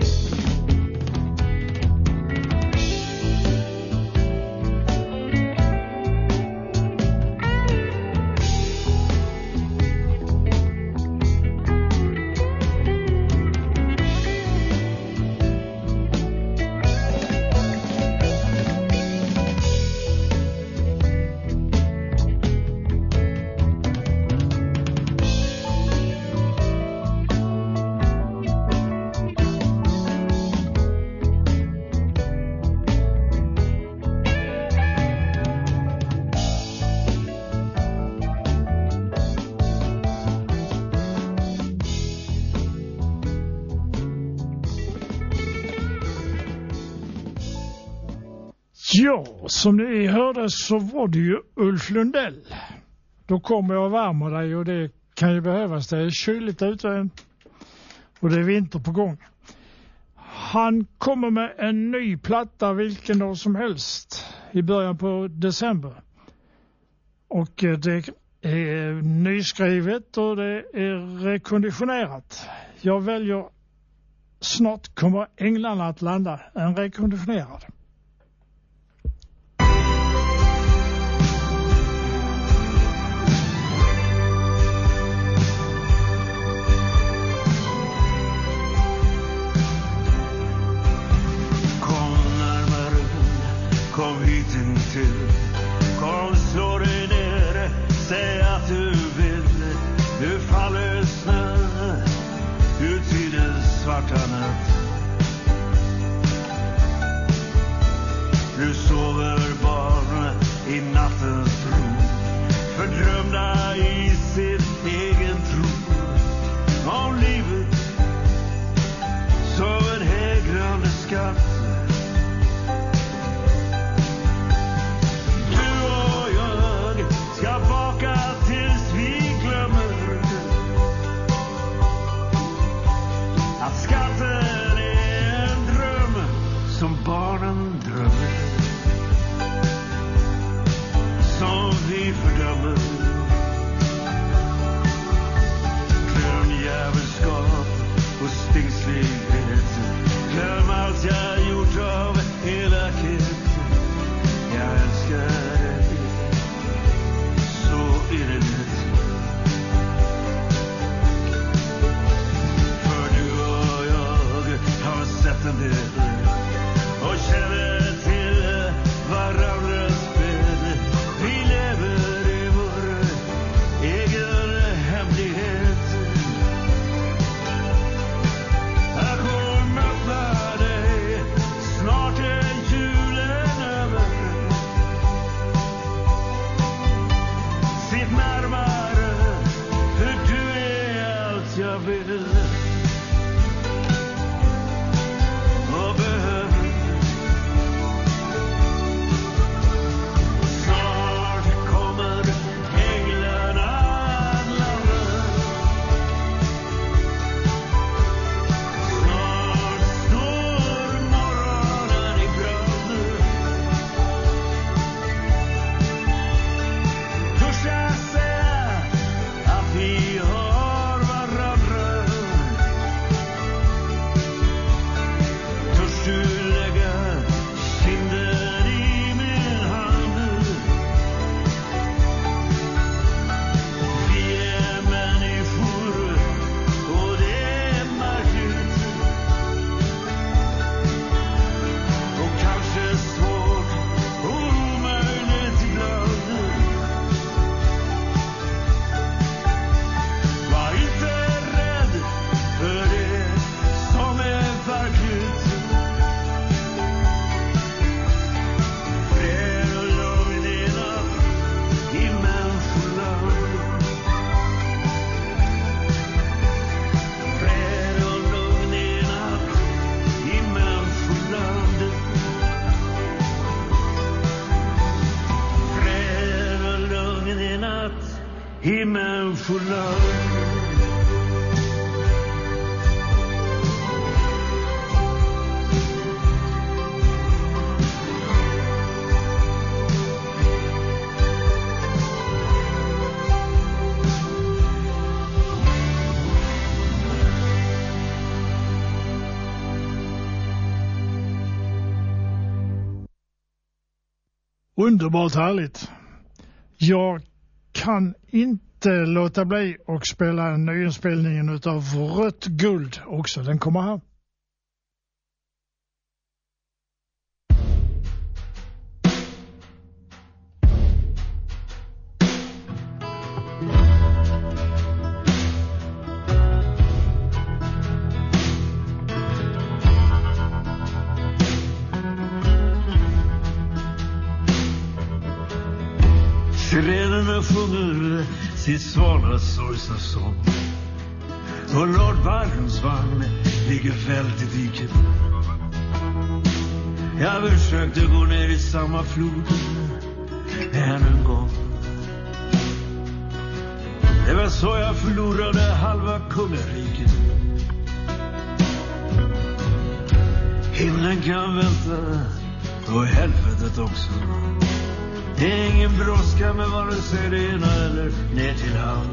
Ja, som ni hörde så var det ju Ulf Lundell. Då kommer jag och värmer dig, och det kan ju behövas. Det är kyligt ute och det är vinter på gång. Han kommer med en ny platta vilken dag som helst i början på december. Och det är nyskrivet och det är rekonditionerat. Jag väljer Snart kommer änglarna att landa, en rekonditionerad. Kom hit intill, kom slå dig ner, säg att du vill. Nu faller snö ut i den svarta natt. Nu sover barn i nattens ro, fördrömda i sin egen tro om livet som en hägrande skatt. Ska baka tills vi glömmer att skatten är en dröm som barnen drömmer, som vi fördömer. Glöm djävulskap och stingslighet, glöm allt jag gjort av elakhet. Jag älskar dig så är det lätt. För du och jag har sett en del och känner till varandras spel. Vi lever i vår egen hemlighet. Jag kommer möta dig, snart är julen över. människorna. Underbart härligt. Jag kan inte låta bli och spela nyinspelningen utav Rött guld också. Den kommer här. Sirenerna sjunger sin svala sorgsna sång. Och Lord Byrons vagn ligger fällt i diket. Jag försökte gå ner i samma flod än en gång. Det var så jag förlorade halva kungariket. Himlen kan vänta och helvetet också. Det är ingen brådska med vare sig det ena eller ner till hand.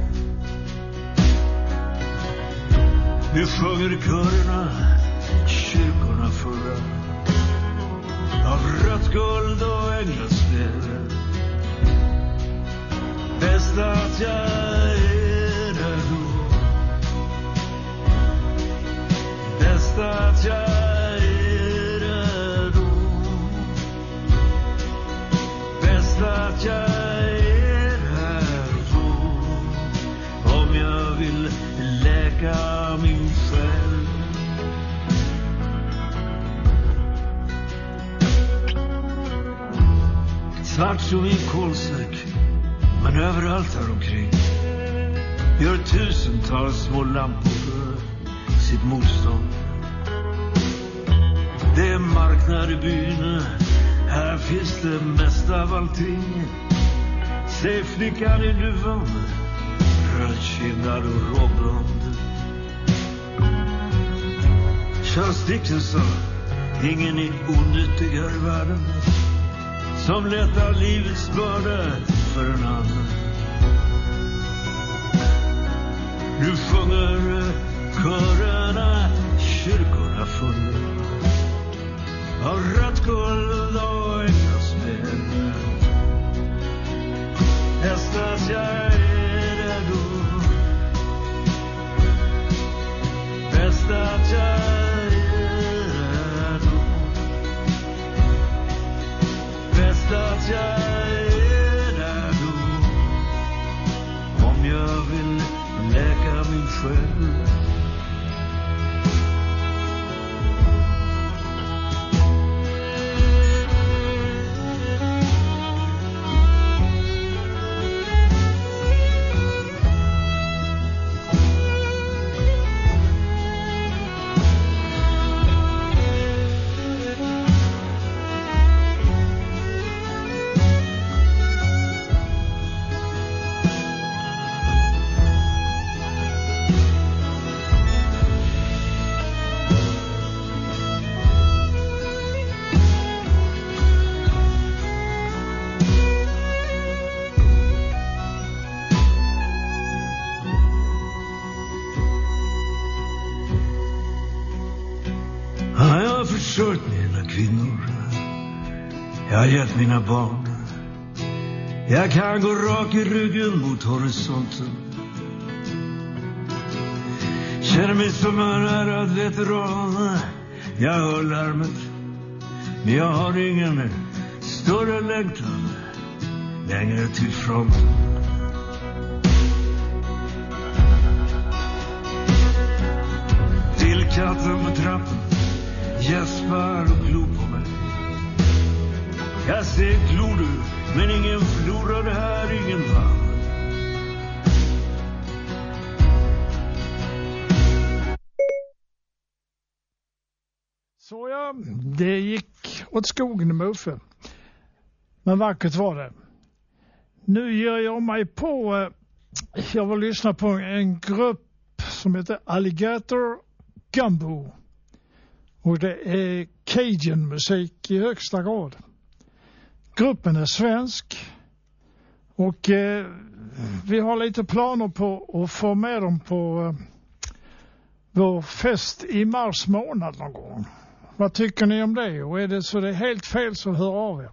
Nu sjunger körerna, kyrkorna fulla av rött guld och änglaspel. Bäst att jag är där då. Bäst att jag är där då. Bäst att jag är här då. Om jag vill läka min själ. Svart som i kolsäck, men överallt här omkring gör tusentals små lampor för sitt motstånd. Det är marknad i byn, här finns det mest av allting. Se flickan i luvan, rödkindad och råblond. Charles Dickens sa, ingen är onyttigare i världen som lättar livets börda för en annan. Nu sjunger körerna, kyrkorna fulla av rött guld och änglaspel. Bäst att jag är där då. Bäst att jag är där då. Bäst att jag är där då. Om jag vill läka min själ. Jag har gett mina barn. Jag kan gå rak i ryggen mot horisonten. Känner mig som en ärad veteran. Jag hör larmet, men jag har ingen större längtan längre till fronten. Till katten på trappen gäspar och glor på mig. Jag ser kloder, men ingen förlorade här, ingen vann. Så ja, det gick åt skogen i Muffe. Men vackert var det. Nu ger jag mig på Jag vill lyssna på en grupp som heter Alligator Gumbo. Och det är Cajun musik i högsta grad. Gruppen är svensk. Och vi har lite planer på att få med dem på vår fest i mars månad någon gång. Vad tycker ni om det? Och är det så det är helt fel så hör av er.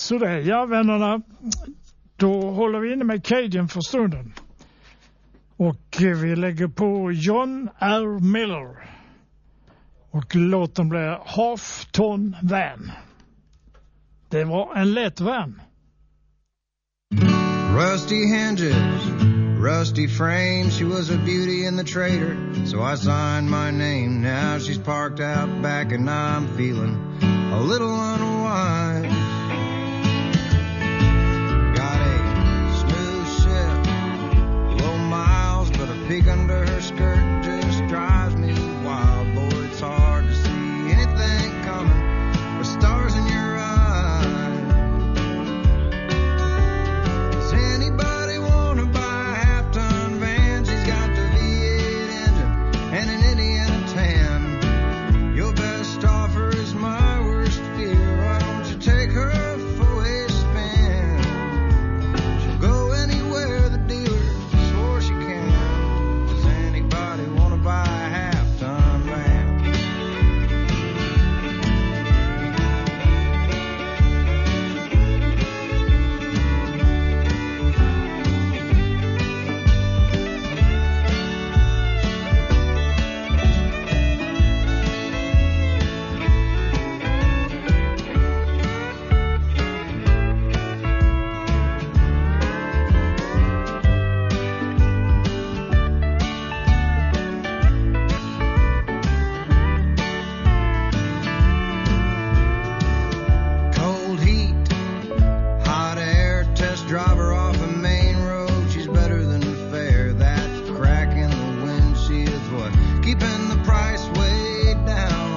Så det, ja vännerna, då håller vi inne med Cajun för stunden. Och vi lägger på John R. Miller. Och låten blir Half Ton Van. Det var en lätt van. Rusty hinges, rusty frame. She was a beauty in the trader, so I signed my name. Now she's parked out back and I'm feeling a little unwise. Got a smooth ship, low miles, but a peek under her skirt just drives me wild. Boy, it's hard to see anything coming with stars in your eyes. Does anybody want to buy a half-ton van? She's got the V8 engine and an Indiana tan. Your best offer is my worst fear. Why don't you take her for a spin? She'll go anywhere the dealer swore she can. Does anybody want to buy a half-ton van? Cold heat, hot air, test driver off a main road. She's better than fair. That crack in the windshield's what keeping the price way down.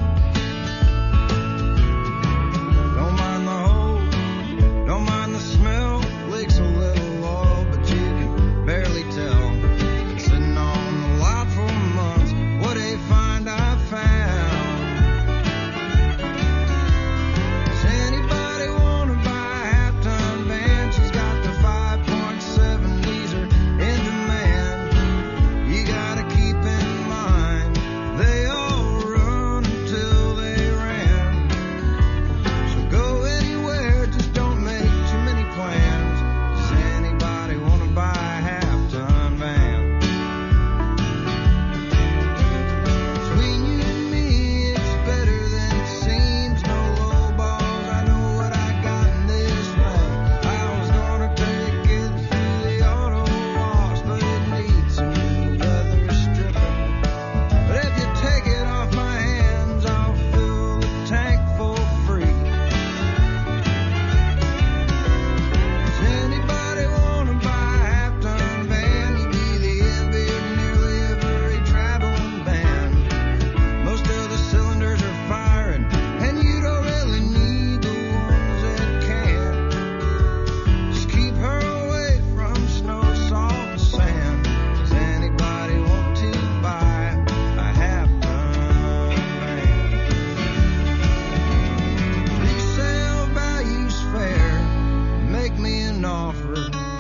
Don't mind the hole, don't mind the smell. Leaks a little oil, but you can barely tell. Been sitting on the lot for months. What a find I found. Does anybody want to buy a half-ton van? She's got the 5.7 diesel in demand. You gotta keep in mind, they all run until they ran. So go anywhere, just don't make too many plans. Does anybody want to buy a half-ton van? Between you and me, it's better than it seems. No low balls, I know what I got in this life. I was gonna take it through the auto wash, but it needs some new leather stripping. But if you take it off my hands, I'll fill the tank for free. Does anybody want to buy a half-ton van? You'd be the envy of nearly every traveling band. Most of the cylinders are firing, and you don't really need the ones that can. Just keep her away from snow, salt, and sand. Does anybody want to buy a half-ton van? Resale value's fair. Make me an offer.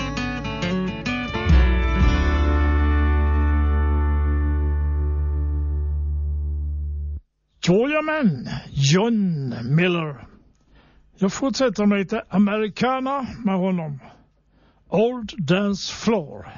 Jajamän, John Miller. Jag fortsätter med lite americana med honom. Old Dance Floor.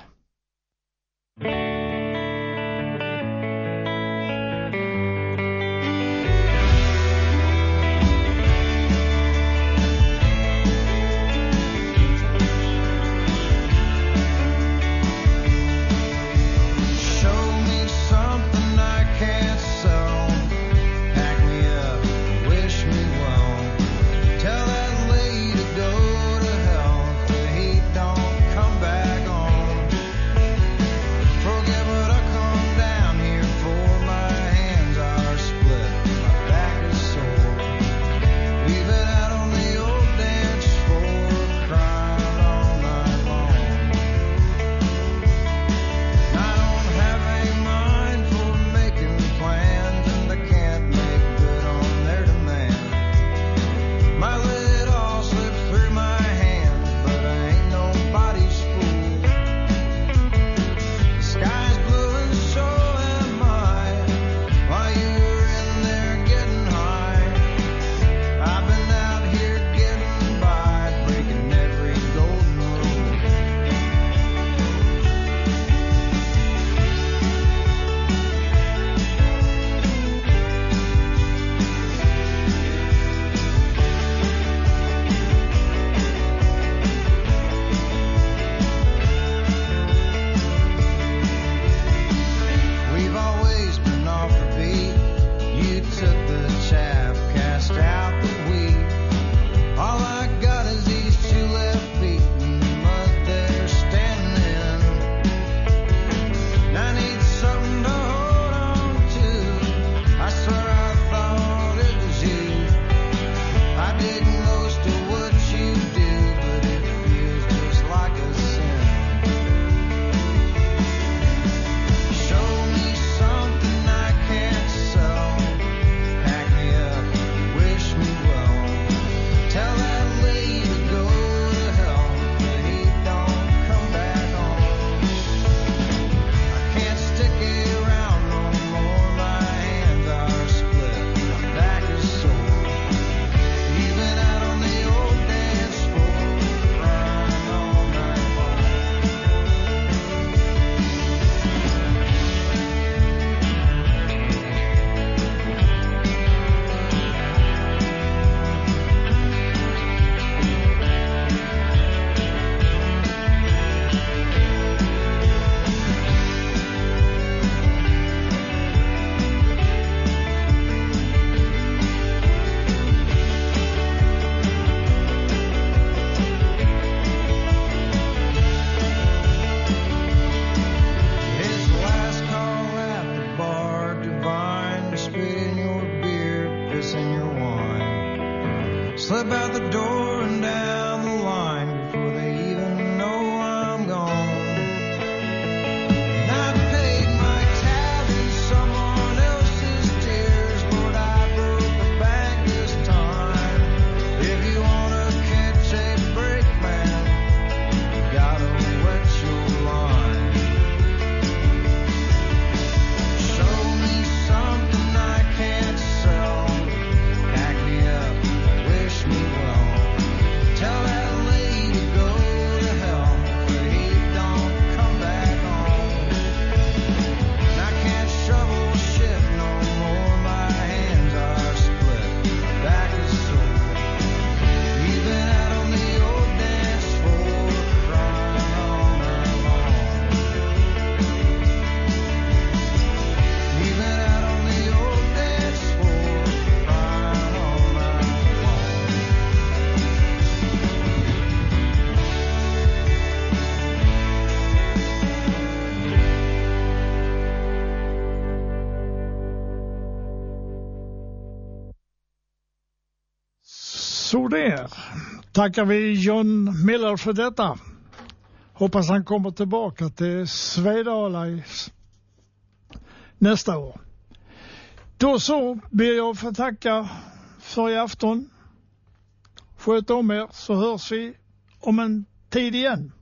Show me something I can't sell. Pack me up, wish me well. Tell that lady to go to hell if the heat don't come back on. Forget slip out the door and down the line before they even know I'm gone. And I paid my tab in someone else's tears, but I broke the bank this time. If you wanna catch a break, man, you gotta wet your line. Show me something I can't sell. Pack me up, wish me well. Tell that lady go to hell, but he don't come back home. And I can't shovel shit no more. My hands are split, my back is sore. You've been out on the old dance floor, crying all night long. You've been out on the old dance floor, crying all night long. Så där tackar vi John Miller för detta. Hoppas han kommer tillbaka till Svedala nästa år. Då så ber jag för tacka för i afton. Sköt om er så hörs vi om en tid igen.